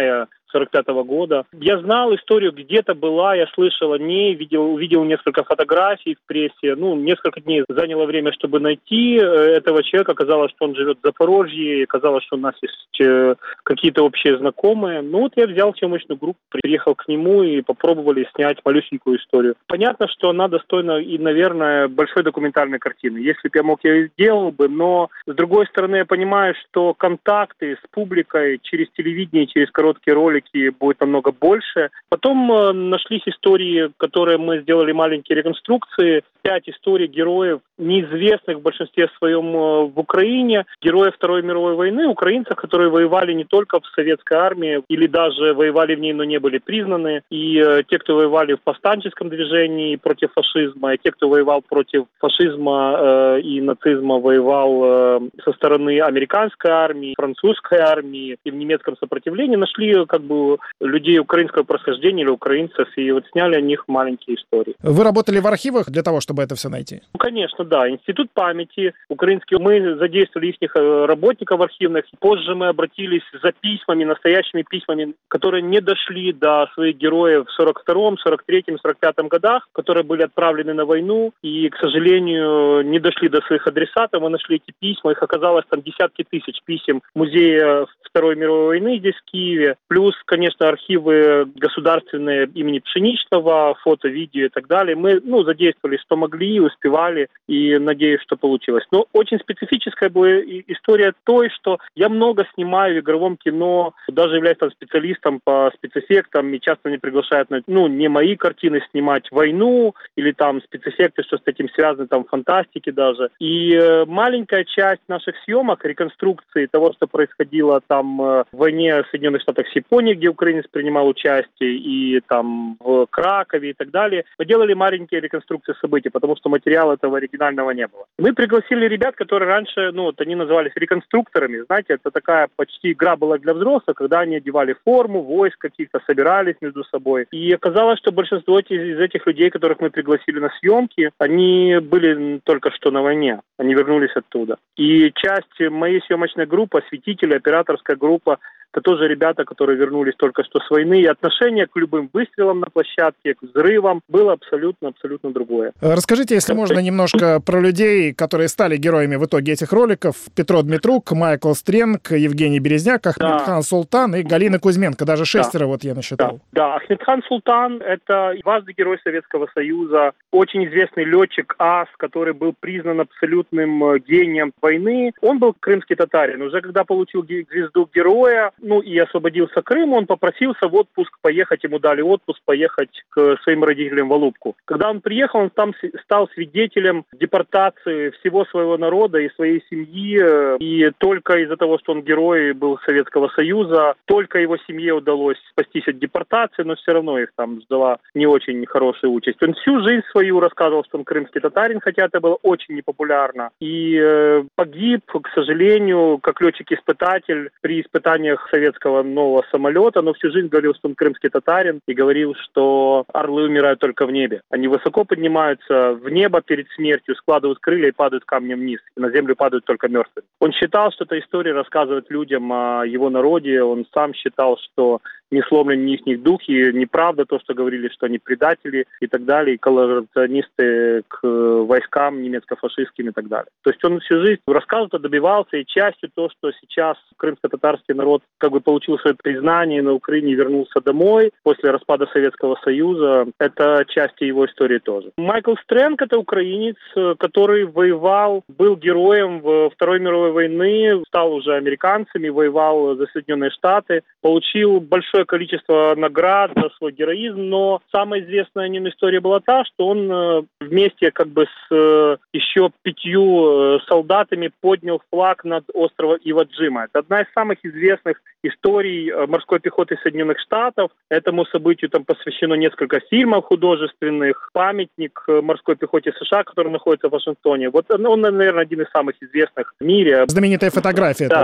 Speaker 11: сорок пятого года. Я знал историю, где-то была, я слышал о ней, видел, увидел несколько фотографий в прессе. Ну, несколько дней заняло время, чтобы найти этого человека. Оказалось, что он живет в Запорожье, оказалось, что у нас есть какие-то общие знакомые. Ну, вот я взял съемочную группу, приехал к нему и попробовали снять малюсенькую историю. Понятно, что она достойна и, наверное, большой документальной картины. Если бы я мог, я и сделал бы, но, с другой стороны, я понимаю, что контакты с публикой через телевидение, через короткие ролики будет намного больше. Потом э, нашлись истории, которые мы сделали маленькие реконструкции. Пять историй героев, неизвестных в большинстве своем э, в Украине, героев Второй мировой войны, украинцев, которые воевали не только в советской армии, или даже воевали в ней, но не были признаны. И э, те, кто воевали в повстанческом движении против фашизма, и те, кто воевал против фашизма э, и нацизма, воевал э, со стороны американской армии, французской армии и в немецком сопротивлении, нашли как бы людей украинского происхождения или украинцев, и вот сняли о них маленькие истории.
Speaker 6: Вы работали в архивах для того, чтобы это все найти?
Speaker 11: Ну, конечно, да. Институт памяти украинский. Мы задействовали их работников архивных. Позже мы обратились за письмами, настоящими письмами, которые не дошли до своих героев в сорок втором, сорок третьем, сорок пятом годах, которые были отправлены на войну и, к сожалению, не дошли до своих адресатов. Мы нашли эти письма. Их оказалось там десятки тысяч писем в музее Второй мировой войны здесь, в Киеве. Плюс, конечно, архивы государственные имени Пшеничного, фото, видео и так далее. Мы, ну, задействовали, что могли, успевали, и надеюсь, что получилось. Но очень специфическая была история той, что я много снимаю в игровом кино, даже являюсь там специалистом по спецэффектам, и часто меня приглашают на, ну, не мои картины снимать, войну, или там спецэффекты, что с этим связано, там фантастики даже. И э, маленькая часть наших съемок, реконструкции того, что происходило там э, в войне в Соединенных Штатах с Японией, где украинец принимал участие, и там в Кракове и так далее, мы делали маленькие реконструкции событий, потому что материала этого оригинального не было. Мы пригласили ребят, которые раньше, ну, вот они назывались реконструкторами, знаете, это такая почти игра была для взрослых, когда они одевали форму, войск каких-то, собирались между собой. И оказалось, что большинство из этих людей, которых мы пригласили на съемки, они были только что на войне, они вернулись оттуда. И часть моей съемочной группы, осветители, операторская группа, это тоже ребята, которые вернулись только что с войны, и отношение к любым выстрелам на площадке, к взрывам было абсолютно-абсолютно другое.
Speaker 6: Расскажите, если можно, немножко про людей, которые стали героями в итоге этих роликов. Петро Дмитрук, Майкл Стренг, Евгений Березняк, Ахмедхан да. Султан и Галина Кузьменко. Даже шестеро, да. вот я насчитал.
Speaker 11: Да. да, Ахмедхан Султан – это важный герой Советского Союза, очень известный летчик ас, который был признан абсолютным гением войны. Он был крымский татарин. Уже когда получил звезду героя, ну и освободился Крым, он попросился в отпуск поехать, ему дали отпуск поехать к своим родителям в Алупку. Когда он приехал, он там стал свидетелем депортации всего своего народа и своей семьи, и только из-за того, что он герой был Советского Союза, только его семье удалось спастись от депортации, но все равно их там ждала не очень хорошая участь. Он всю жизнь свою рассказывал, что он крымский татарин, хотя это было очень непопулярно, и э, погиб, к сожалению, как летчик-испытатель при испытаниях советского нового самолета, но всю жизнь говорил, что он крымский татарин, и говорил, что орлы умирают только в небе. Они высоко поднимаются в небо перед смертью, складывают крылья и падают камнем вниз. И на землю падают только мертвые. Он считал, что эта история рассказывает людям о его народе. Он сам считал, что не сломлен ни их дух, и неправда то, что говорили, что они предатели и так далее, и коллаборационисты к войскам немецко-фашистским и так далее. То есть он всю жизнь рассказывал, добивался, и частью то, что сейчас крымско-татарский народ как бы получил свое признание, на Украине вернулся домой после распада Советского Союза, это часть его истории тоже. Майкл Стренг – это украинец, который воевал, был героем в Второй мировой войны, стал уже американцами, воевал за Соединенные Штаты, получил большое количество наград за свой героизм, но самая известная о нем история была та, что он вместе как бы с еще пятью солдатами поднял флаг над островом Ива-Джима. Это одна из самых известных историй морской пехоты Соединенных Штатов. Этому событию там посвящено несколько фильмов художественных, памятник морской пехоте США, который находится в Вашингтоне. Вот он, наверное, один из самых известных в мире.
Speaker 6: Знаменитая фотография
Speaker 11: да.
Speaker 6: тоже.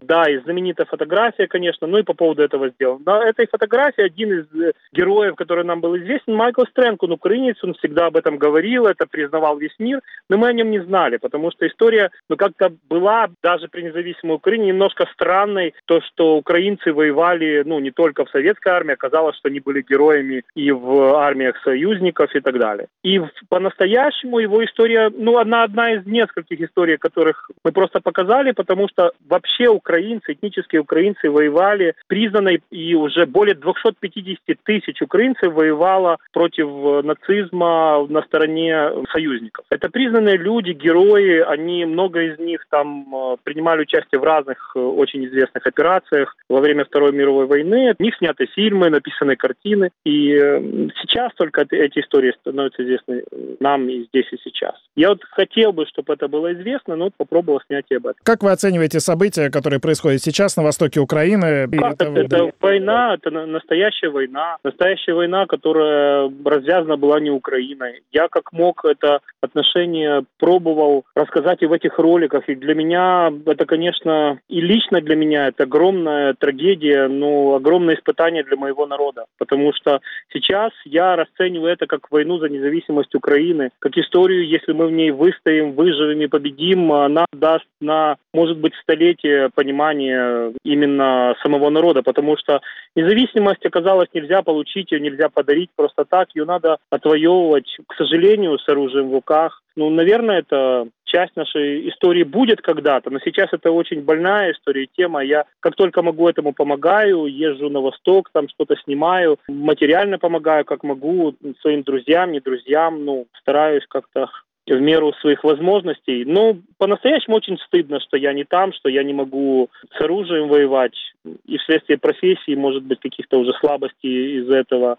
Speaker 11: да, и знаменитая фотография, конечно, ну и по поводу этого сделано. На этой фотографии один из героев, который нам был известен, Майкл Стрэнг, он украинец, он всегда об этом говорил, это признавал весь мир, но мы о нем не знали, потому что история, ну, как-то была даже при независимой Украине немножко странной, то, что украинцы воевали, ну, не только в советской армии, оказалось, что они были героями и в армиях союзников и так далее. И по-настоящему его история, ну, она одна из нескольких историй, которых мы просто показали, потому что вообще украинцы, этнические украинцы воевали, признанные, и уже более двести пятьдесят тысяч украинцев воевало против нацизма на стороне союзников. Это признанные люди, герои, они, много из них там принимали участие в разных очень известных операциях во время Второй мировой войны. От них сняты фильмы, написаны картины, и сейчас только эти истории становятся известны нам и здесь, и сейчас. Я вот хотел бы, чтобы это было известно, но вот попробовал снять и об этом.
Speaker 6: Как вы оцениваете события, которые происходят сейчас на востоке Украины?
Speaker 11: Как это, это, это война, это настоящая война. Настоящая война, которая развязана была не Украиной. Я как мог это отношение пробовал рассказать и в этих роликах. И для меня это, конечно, и лично для меня это огромная трагедия, но огромное испытание для моего народа. Потому что сейчас я расцениваю это как войну за независимость Украины, как историю, если мы в ней выстоим, выживем и победим, она даст на, может быть, столетие понимания именно самого народа, потому что независимость, оказалось, нельзя получить, ее нельзя подарить просто так, ее надо отвоевывать, к сожалению, с оружием в руках. Ну, наверное, это часть нашей истории будет когда-то, но сейчас это очень больная история, тема. Я как только могу этому помогаю, езжу на восток, там что-то снимаю, материально помогаю, как могу, своим друзьям, не друзьям, ну, стараюсь как-то в меру своих возможностей. Но по-настоящему очень стыдно, что я не там, что я не могу с оружием воевать. И вследствие профессии, может быть, каких-то уже слабостей из этого.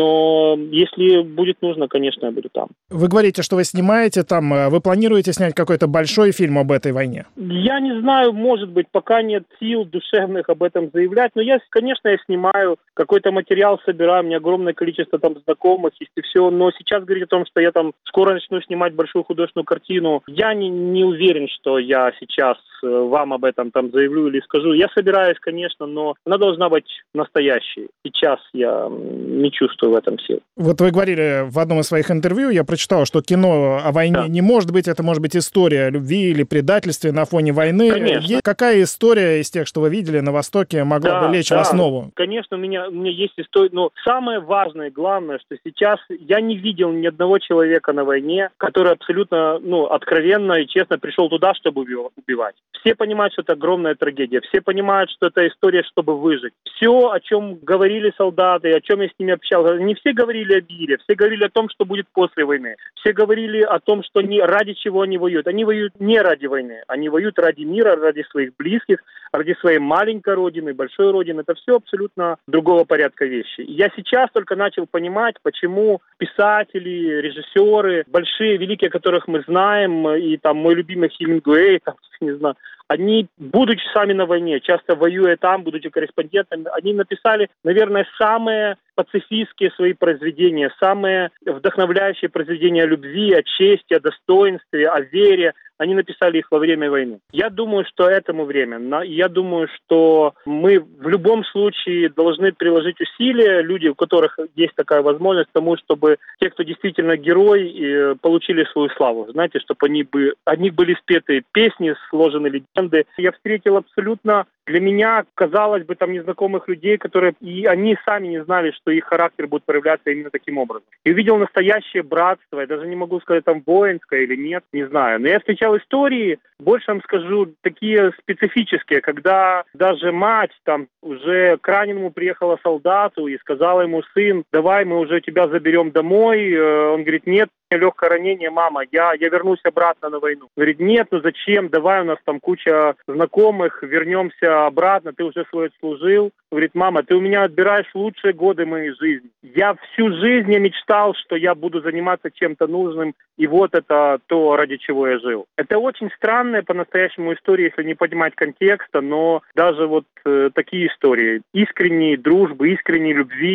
Speaker 11: Но если будет нужно, конечно, я буду там.
Speaker 6: Вы говорите, что вы снимаете там. Вы планируете снять какой-то большой фильм об этой войне?
Speaker 11: Я не знаю, может быть, пока нет сил душевных об этом заявлять. Но я, конечно, я снимаю, какой-то материал собираю. У меня огромное количество там знакомых есть и все. Но сейчас говорить о том, что я там скоро начну снимать большую художественную картину, я не, не уверен, что я сейчас вам об этом там заявлю или скажу. Я собираюсь, конечно, но она должна быть настоящей. Сейчас я не чувствую в этом сил.
Speaker 6: Вот вы говорили в одном из своих интервью, я прочитал, что кино о войне да. не может быть, это может быть история о любви или предательстве на фоне войны.
Speaker 11: Конечно.
Speaker 6: Какая история из тех, что вы видели на Востоке, могла
Speaker 11: да,
Speaker 6: бы лечь
Speaker 11: да.
Speaker 6: в основу?
Speaker 11: Конечно, у меня, у меня есть история, но самое важное, главное, что сейчас я не видел ни одного человека на войне, который абсолютно, ну, откровенно и честно пришел туда, чтобы убивать. Все понимают, что это огромная трагедия. Все понимают, что это история, чтобы выжить. Все, о чем говорили солдаты, о чем я с ними общался, не все говорили о мире, все говорили о том, что будет после войны. Все говорили о том, что не, ради чего они воюют. Они воюют не ради войны. Они воюют ради мира, ради своих близких, ради своей маленькой родины, большой родины. Это все абсолютно другого порядка вещи. Я сейчас только начал понимать, почему писатели, режиссеры, большие, великие, которых мы знаем, и там мой любимый Хемингуэй, там, не знаю, они, будучи сами на войне, часто воюя там, будучи корреспондентами, они написали, наверное, самые пацифистские свои произведения, самые вдохновляющие произведения о любви, о чести, о достоинстве, о вере. Они написали их во время войны. Я думаю, что этому время. Я думаю, что мы в любом случае должны приложить усилия, люди, у которых есть такая возможность, к тому, чтобы те, кто действительно герой, получили свою славу. Знаете, чтобы они бы, о них были спеты песни, сложены легенды. Я встретил абсолютно, для меня, казалось бы, там незнакомых людей, которые, и они сами не знали, что их характер будет проявляться именно таким образом. И увидел настоящее братство, я даже не могу сказать, там, воинское или нет, не знаю. Но я встречал истории, больше вам скажу, такие специфические, когда даже мать там уже к раненому приехала солдату и сказала ему: сын, давай мы уже тебя заберем домой. Он говорит: нет, у меня легкое ранение, мама, я, я вернусь обратно на войну. Говорит: нет, ну зачем, давай, у нас там куча знакомых, вернемся обратно, ты уже свой отслужил. Говорит: мама, ты у меня отбираешь лучшие годы моей жизни. Я всю жизнь я мечтал, что я буду заниматься чем-то нужным, и вот это то, ради чего я жил. Это очень странная по-настоящему история, если не понимать контекста, но даже вот э, такие истории искренней дружбы, искренней любви,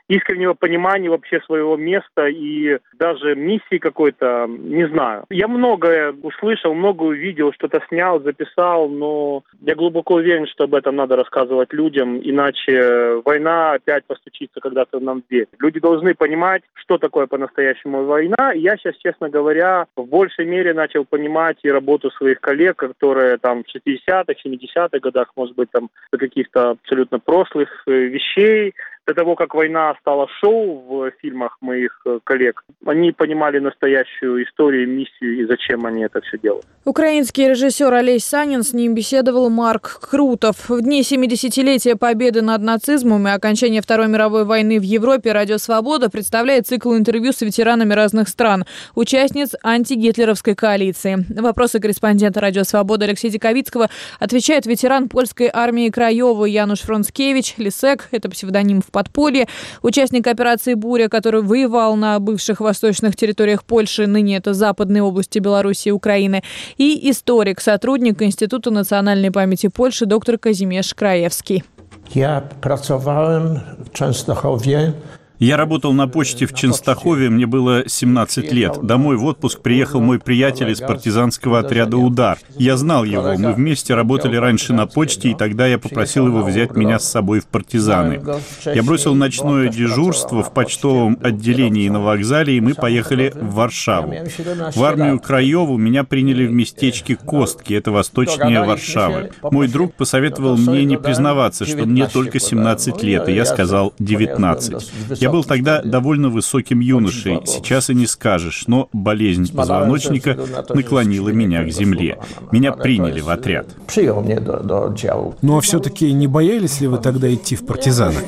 Speaker 11: искреннего понимания вообще своего места и даже миссии какой-то, не знаю. Я многое услышал, многое увидел, что-то снял, записал, но я глубоко уверен, что об этом надо рассказывать людям, иначе война опять постучится когда-то нам в дверь. Люди должны понимать, что такое по-настоящему война. И я сейчас, честно говоря, в большей мере начал понимать и работу своих коллег, которые там в шестидесятых, семидесятых годах, может быть, там до каких-то абсолютно прошлых вещей, до того, как война стала шоу в фильмах моих коллег, они понимали настоящую историю, миссию и зачем они это все делают.
Speaker 1: Украинский режиссер Олесь Санин, с ним беседовал Марк Крутов. В дни семидесятилетия победы над нацизмом и окончания Второй мировой войны в Европе «Радио Свобода» представляет цикл интервью с ветеранами разных стран, участниц антигитлеровской коалиции. На вопросы корреспондента «Радио Свобода» Алексея Диковицкого отвечает ветеран польской армии Краевой Януш Фронцкевич, Лисек, это псевдоним в подполье, участник операции «Буря», который воевал на бывших восточных территориях Польши, ныне это западные области Беларуси и Украины, и историк, сотрудник Института национальной памяти Польши доктор Казимierz Краевский.
Speaker 12: Я pracowałem w Częstochowie.
Speaker 13: Я работал на почте в Ченстахове, мне было семнадцать лет. Домой в отпуск приехал мой приятель из партизанского отряда «Удар». Я знал его, мы вместе работали раньше на почте, и тогда я попросил его взять меня с собой в партизаны. Я бросил ночное дежурство в почтовом отделении на вокзале, и мы поехали в Варшаву. В армию Краеву меня приняли в местечке Костки, это восточнее Варшавы. Мой друг посоветовал мне не признаваться, что мне только семнадцать лет, и я сказал девятнадцать. Я был тогда довольно высоким юношей, сейчас и не скажешь, но болезнь позвоночника наклонила меня к земле. Меня приняли в отряд.
Speaker 12: Но все-таки не боялись ли вы тогда идти в партизаны?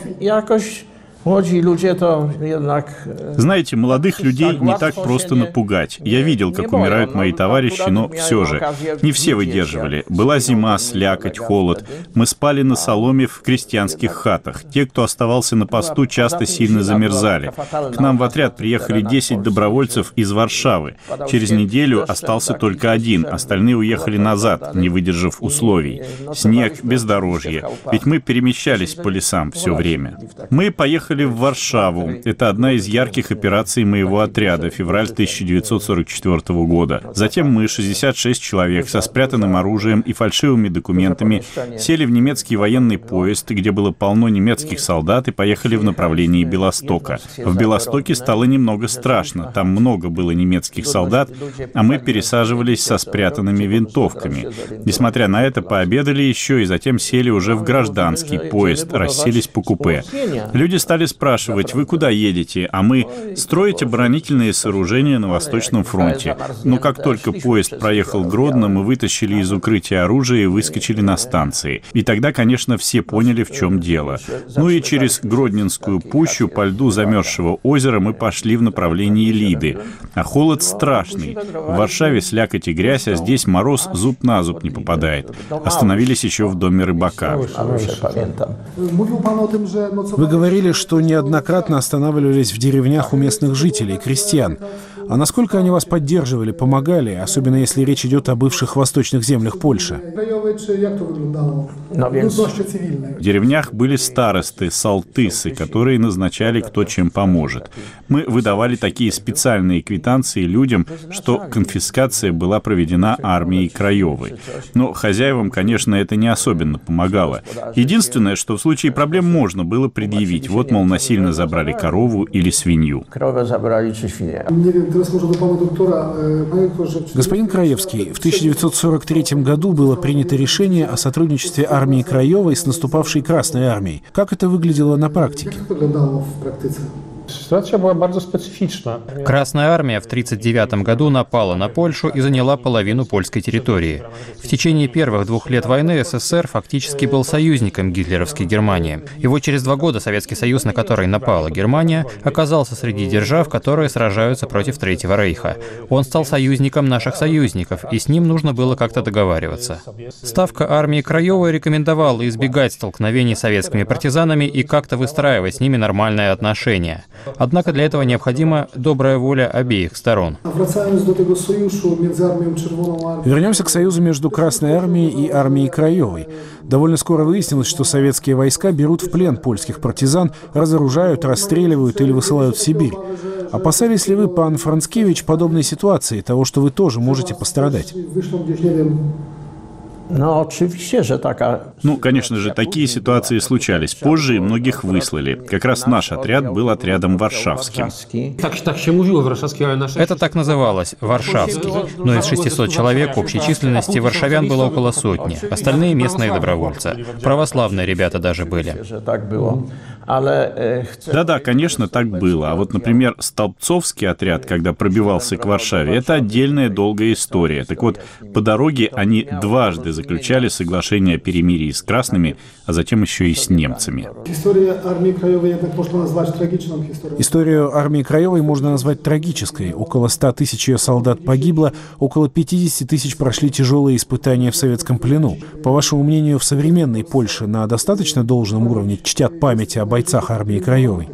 Speaker 13: Знаете, молодых людей не так просто напугать. Я видел, как умирают мои товарищи, но все же. Не все выдерживали. Была зима, слякоть, холод. Мы спали на соломе в крестьянских хатах. Те, кто оставался на посту, часто сильно замерзали. К нам в отряд приехали десять добровольцев из Варшавы. Через неделю остался только один. Остальные уехали назад, не выдержав условий. Снег, бездорожье. Ведь мы перемещались по лесам все время. Мы поехали в Варшаву. Это одна из ярких операций моего отряда, февраль тысяча девятьсот сорок четвёртого года. Затем мы, шестьдесят шесть человек, со спрятанным оружием и фальшивыми документами, сели в немецкий военный поезд, где было полно немецких солдат, и поехали в направлении Белостока. В Белостоке стало немного страшно. Там много было немецких солдат, а мы пересаживались со спрятанными винтовками. Несмотря на это, пообедали еще и затем сели уже в гражданский поезд, расселись по купе. Люди стали спрашивать: вы куда едете? А мы: строить оборонительные сооружения на Восточном фронте. Но как только поезд проехал Гродно, мы вытащили из укрытия оружие и выскочили на станции. И тогда, конечно, все поняли, в чем дело. Ну и через Гродненскую пущу по льду замерзшего озера мы пошли в направлении Лиды. А холод страшный. В Варшаве слякоть и грязь, а здесь мороз зуб на зуб не попадает. Остановились еще в доме рыбака.
Speaker 12: Вы говорили, что неоднократно останавливались в деревнях у местных жителей, крестьян. А насколько они вас поддерживали, помогали, особенно если речь идет о бывших восточных землях Польши?
Speaker 13: В деревнях были старосты, салтысы, которые назначали, кто чем поможет. Мы выдавали такие специальные квитанции людям, что конфискация была проведена армией Краевой. Но хозяевам, конечно, это не особенно помогало. Единственное, что в случае проблем можно было предъявить. Вот, мол, насильно забрали корову или свинью.
Speaker 12: Господин Краевский, в тысяча девятьсот сорок третьем году было принято решение о сотрудничестве армии Краевой с наступавшей Красной армией. Как это выглядело на практике?
Speaker 14: Ситуация была bardzo специфична. Красная армия в тысяча девятьсот тридцать девятом году напала на Польшу и заняла половину польской территории. В течение первых двух лет войны СССР фактически был союзником гитлеровской Германии. И вот через два года Советский Союз, на который напала Германия, оказался среди держав, которые сражаются против Третьего Рейха. Он стал союзником наших союзников, и с ним нужно было как-то договариваться. Ставка армии Краевой рекомендовала избегать столкновений с советскими партизанами и как-то выстраивать с ними нормальные отношения. Однако для этого необходима добрая воля обеих сторон.
Speaker 12: Вернемся к союзу между Красной армией и армией Краевой. Довольно скоро выяснилось, что советские войска берут в плен польских партизан, разоружают, расстреливают или высылают в Сибирь. Опасались ли вы, пан Францкевич, подобной ситуации, того, что вы тоже можете пострадать?
Speaker 13: Ну, конечно же, такие ситуации случались. Позже и многих выслали. Как раз наш отряд был отрядом варшавским.
Speaker 14: Это так называлось – Варшавский. Но из шестисот человек общей численности варшавян было около сотни. Остальные – местные добровольцы. Православные ребята даже были.
Speaker 13: Да-да, конечно, так было. А вот, например, Столбцовский отряд, когда пробивался к Варшаве, это отдельная долгая история. Так вот, по дороге они дважды заключали соглашение о перемирии с красными, а затем еще и с немцами.
Speaker 12: Историю армии Краевой можно назвать трагической. Около ста тысяч ее солдат погибло, около пятидесяти тысяч прошли тяжелые испытания в советском плену. По вашему мнению, в современной Польше на достаточно должном уровне чтят память о бойцах армии Краевой?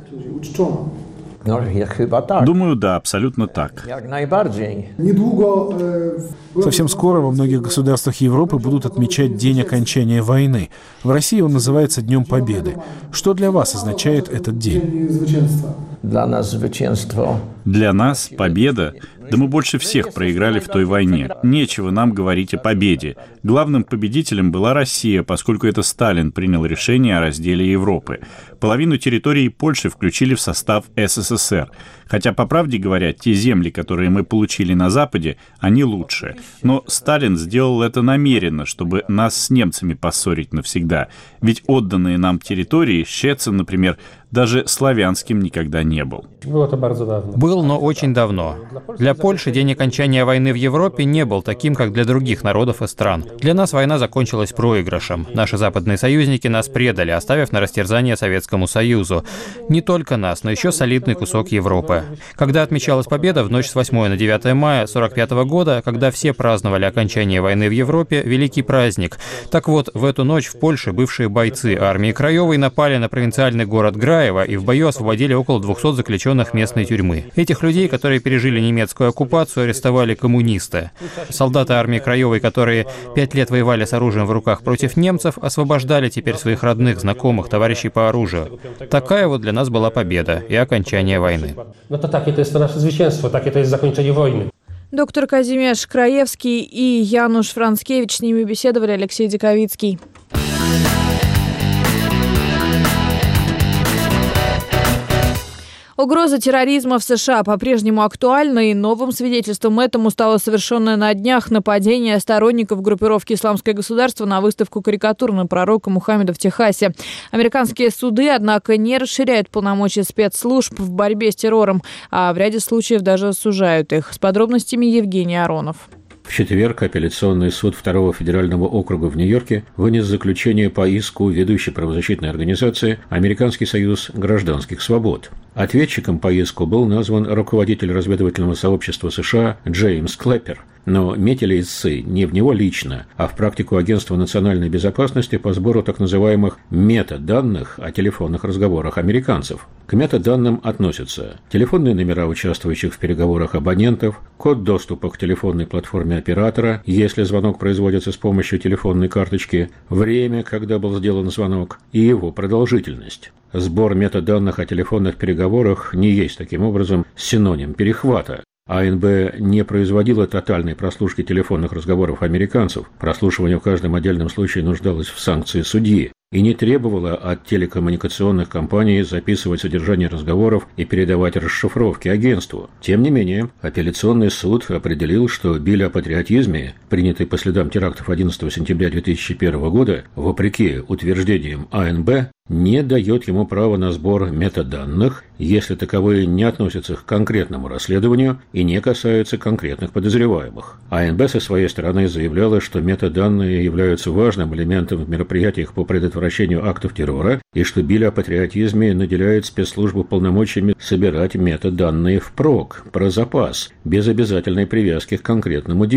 Speaker 13: Думаю, да, абсолютно так.
Speaker 12: Совсем скоро во многих государствах Европы будут отмечать день окончания войны. В России он называется Днем Победы. Что для вас означает этот день?
Speaker 13: Для нас победа, да мы больше всех проиграли в той войне. Нечего нам говорить о победе. Главным победителем была Россия, поскольку это Сталин принял решение о разделе Европы. Половину территории Польши включили в состав СССР. Хотя, по правде говоря, те земли, которые мы получили на Западе, они лучше. Но Сталин сделал это намеренно, чтобы нас с немцами поссорить навсегда. Ведь отданные нам территории, Щецин, например, даже славянским никогда не был.
Speaker 14: Был, но очень давно. Для Польши день окончания войны в Европе не был таким, как для других народов и стран. Для нас война закончилась проигрышем. Наши западные союзники нас предали, оставив на растерзание Советскому Союзу. Не только нас, но еще солидный кусок Европы. Когда отмечалась победа в ночь с восьмого на девятое мая сорок пятого года, когда все праздновали окончание войны в Европе, великий праздник. Так вот, в эту ночь в Польше бывшие бойцы армии Краевой напали на провинциальный город Граево и в бою освободили около двухсот заключенных местной тюрьмы. Этих людей, которые пережили немецкую оккупацию, арестовали коммунисты. Солдаты армии Краевой, которые пять лет воевали с оружием в руках против немцев, освобождали теперь своих родных, знакомых, товарищей по оружию. Такая вот для нас была победа и окончание войны.
Speaker 1: Доктор Казимеш Краевский и Януш Францкевич, с ними беседовали Алексей Диковицкий. Угроза терроризма в США по-прежнему актуальна, и новым свидетельством этому стало совершенное на днях нападение сторонников группировки «Исламское государство» на выставку карикатур на пророка Мухаммеда в Техасе. Американские суды, однако, не расширяют полномочия спецслужб в борьбе с террором, а в ряде случаев даже сужают их. С подробностями Евгений Аронов.
Speaker 15: В четверг апелляционный суд второго федерального округа в Нью-Йорке вынес заключение по иску ведущей правозащитной организации «Американский союз гражданских свобод». Ответчиком по иску был назван руководитель разведывательного сообщества США Джеймс Клэппер, но метили истцы не в него лично, а в практику Агентства национальной безопасности по сбору так называемых метаданных о телефонных разговорах американцев. К метаданным относятся телефонные номера участвующих в переговорах абонентов, код доступа к телефонной платформе оператора, если звонок производится с помощью телефонной карточки, время, когда был сделан звонок, и его продолжительность. Сбор метаданных о телефонных переговорах не есть таким образом синоним перехвата. АНБ не производила тотальной прослушки телефонных разговоров американцев, прослушивание в каждом отдельном случае нуждалось в санкции судьи, и не требовала от телекоммуникационных компаний записывать содержание разговоров и передавать расшифровки агентству. Тем не менее, апелляционный суд определил, что биль о патриотизме, принятый по следам терактов одиннадцатого сентября две тысячи первого года, вопреки утверждениям АНБ, не дает ему права на сбор метаданных, если таковые не относятся к конкретному расследованию и не касаются конкретных подозреваемых. АНБ со своей стороны заявляла, что метаданные являются важным элементом в мероприятиях по предотвращению актов террора и что биль о патриотизме наделяет спецслужбу полномочиями собирать метаданные впрок, про запас, без обязательной привязки к конкретному делу.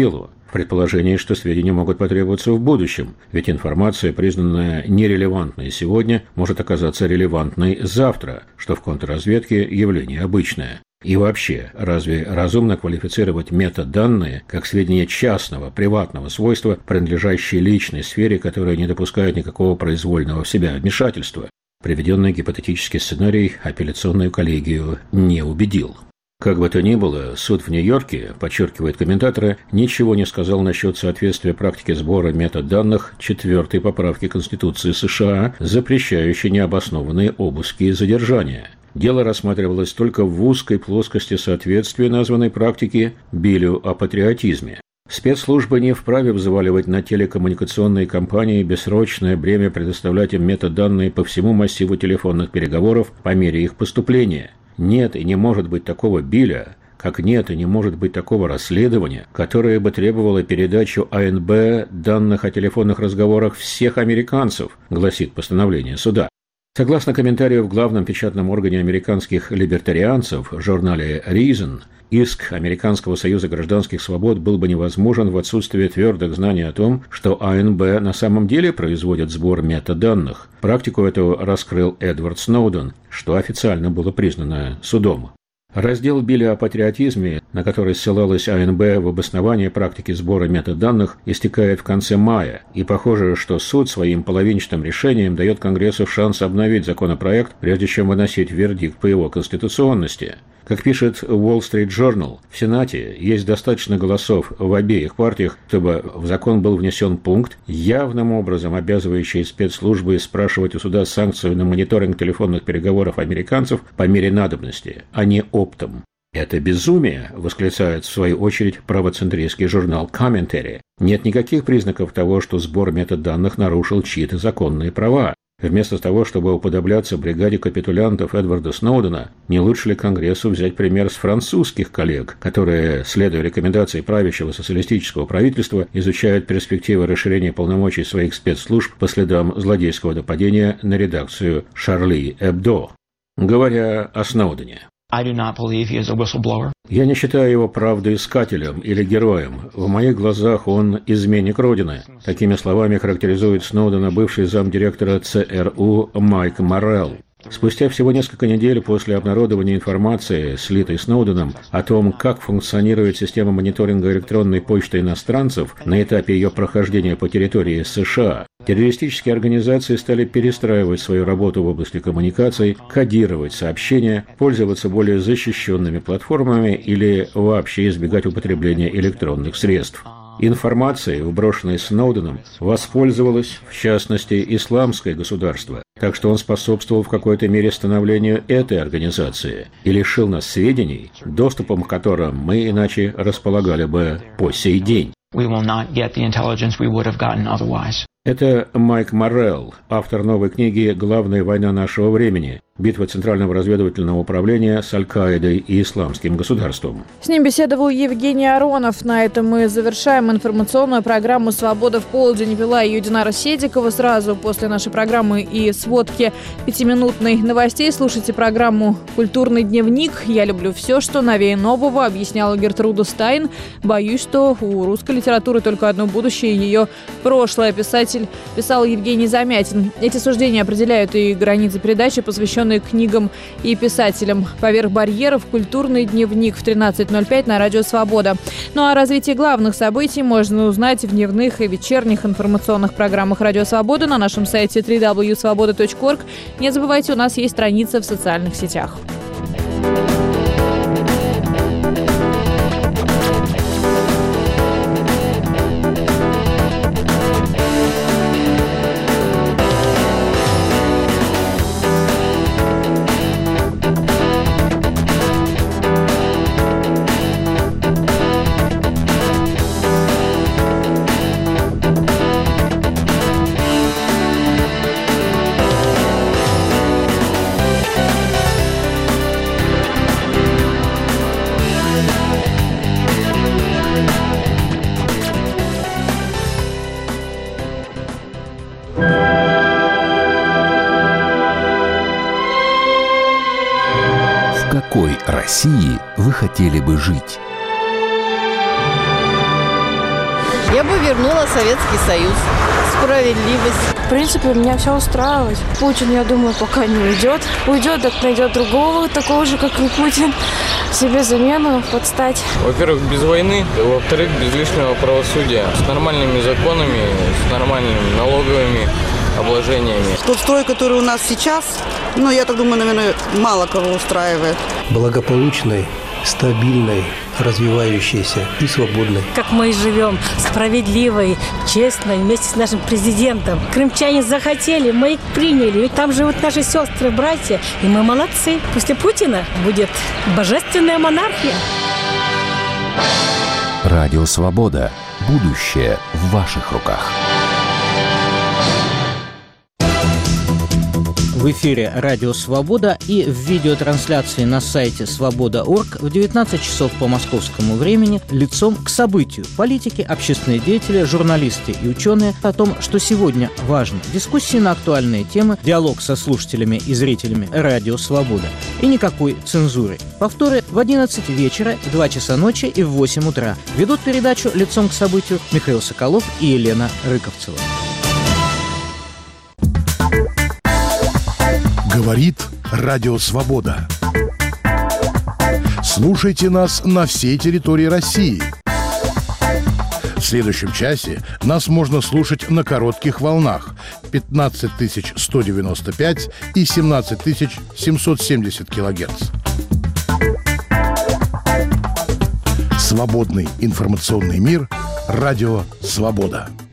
Speaker 15: в предположении, что сведения могут потребоваться в будущем, ведь информация, признанная нерелевантной сегодня, может оказаться релевантной завтра, что в контрразведке явление обычное. И вообще, разве разумно квалифицировать метаданные как сведения частного, приватного свойства, принадлежащие личной сфере, которая не допускает никакого произвольного в себя вмешательства? Приведенный гипотетический сценарий апелляционную коллегию не убедил. Как бы то ни было, суд в Нью-Йорке, подчеркивает комментаторы, ничего не сказал насчет соответствия практике сбора метаданных четвертой поправки Конституции США, запрещающей необоснованные обыски и задержания. Дело рассматривалось только в узкой плоскости соответствия названной практики Биллю о патриотизме. Спецслужбы не вправе взваливать на телекоммуникационные компании бессрочное бремя предоставлять им метаданные по всему массиву телефонных переговоров по мере их поступления. Нет и не может быть такого Билля, как нет и не может быть такого расследования, которое бы требовало передачу А Эн Бэ данных о телефонных разговорах всех американцев, гласит постановление суда. Согласно комментарию в главном печатном органе американских либертарианцев, в журнале Reason, иск Американского союза гражданских свобод был бы невозможен в отсутствие твердых знаний о том, что А Эн Бэ на самом деле производит сбор метаданных. Практику эту раскрыл Эдвард Сноуден, что официально было признано судом. Раздел Билля о патриотизме, на который ссылалась А Эн Бэ в обосновании практики сбора метаданных, истекает в конце мая, и похоже, что суд своим половинчатым решением дает Конгрессу шанс обновить законопроект, прежде чем выносить вердикт по его конституционности. Как пишет Wall Street Journal, в Сенате есть достаточно голосов в обеих партиях, чтобы в закон был внесен пункт, явным образом обязывающий спецслужбы спрашивать у суда санкцию на мониторинг телефонных переговоров американцев по мере надобности, а не оптом. «Это безумие», – восклицает в свою очередь правоцентристский журнал Commentary. Нет никаких признаков того, что сбор метаданных нарушил чьи-то законные права. Вместо того, чтобы уподобляться бригаде капитулянтов Эдварда Сноудена, не лучше ли Конгрессу взять пример с французских коллег, которые, следуя рекомендации правящего социалистического правительства, изучают перспективы расширения полномочий своих спецслужб по следам злодейского нападения на редакцию «Шарли Эбдо». Говоря о Сноудене. Я не считаю его правдоискателем или героем. В моих глазах он изменник Родины. Такими словами характеризует Сноудена бывший замдиректора Цэ Эр У Майк Моррелл. Спустя всего несколько недель после обнародования информации, слитой Сноуденом, о том, как функционирует система мониторинга электронной почты иностранцев на этапе ее прохождения по территории США, террористические организации стали перестраивать свою работу в области коммуникаций, кодировать сообщения, пользоваться более защищенными платформами или вообще избегать употребления электронных средств. Информацией, вброшенной Сноуденом, воспользовалось, в частности, исламское государство, так что он способствовал в какой-то мере становлению этой организации и лишил нас сведений, доступом к которым мы иначе располагали бы по сей день. Это Майк Моррелл, автор новой книги «Главная война нашего времени. Битва Центрального разведывательного управления с Аль-Каидой и Исламским государством».
Speaker 1: С ним беседовал Евгений Аронов. На этом мы завершаем информационную программу «Свобода в полдень». Вела ее Динара Седикова. Сразу после нашей программы и сводки пятиминутной новостей слушайте программу «Культурный дневник». Я люблю все, что новее нового, объясняла Гертруда Стайн. Боюсь, что у русской литературы только одно будущее, ее прошлое. Писатель писал Евгений Замятин. Эти суждения определяют и границы передачи, посвященные книгам и писателям. «Поверх барьеров. Культурный дневник» в тринадцать ноль пять на радио «Свобода». Ну а развитие главных событий можно узнать в дневных и вечерних информационных программах радио «Свобода» на нашем сайте дабл ю дабл ю дабл ю точка свобода точка орг. Не забывайте, у нас есть страница в социальных сетях.
Speaker 16: В какой России вы хотели бы жить?
Speaker 17: Я бы вернула Советский Союз. Справедливость.
Speaker 18: В принципе, меня все устраивает. Путин, я думаю, пока не уйдет. Уйдет, так найдет другого, такого же, как и Путин. Себе замену подстать.
Speaker 19: Во-первых, без войны. Во-вторых, без лишнего правосудия. С нормальными законами, с нормальными налоговыми обложениями.
Speaker 20: Тот строй, который у нас сейчас, ну, я так думаю, наверное, мало кого устраивает.
Speaker 21: Благополучной, стабильной, развивающейся и свободной.
Speaker 22: Как мы и живем, справедливой, честной, вместе с нашим президентом. Крымчане захотели, мы их приняли. Ведь там живут наши сестры, братья, и мы молодцы. После Путина будет божественная монархия.
Speaker 16: Радио «Свобода». Будущее в ваших руках.
Speaker 23: В эфире «Радио Свобода» и в видеотрансляции на сайте свобода точка орг в девятнадцать часов по московскому времени «Лицом к событию». Политики, общественные деятели, журналисты и ученые о том, что сегодня важно. Дискуссии на актуальные темы, диалог со слушателями и зрителями «Радио Свобода». И никакой цензуры. Повторы в одиннадцать вечера, в два часа ночи и в восемь утра. Ведут передачу «Лицом к событию» Михаил Соколов и Елена Рыковцева.
Speaker 24: Говорит Радио Свобода. Слушайте нас на всей территории России. В следующем часе нас можно слушать на коротких волнах пятнадцать тысяч сто девяносто пять и семнадцать тысяч семьсот семьдесят килогерц. Свободный информационный мир. Радио Свобода.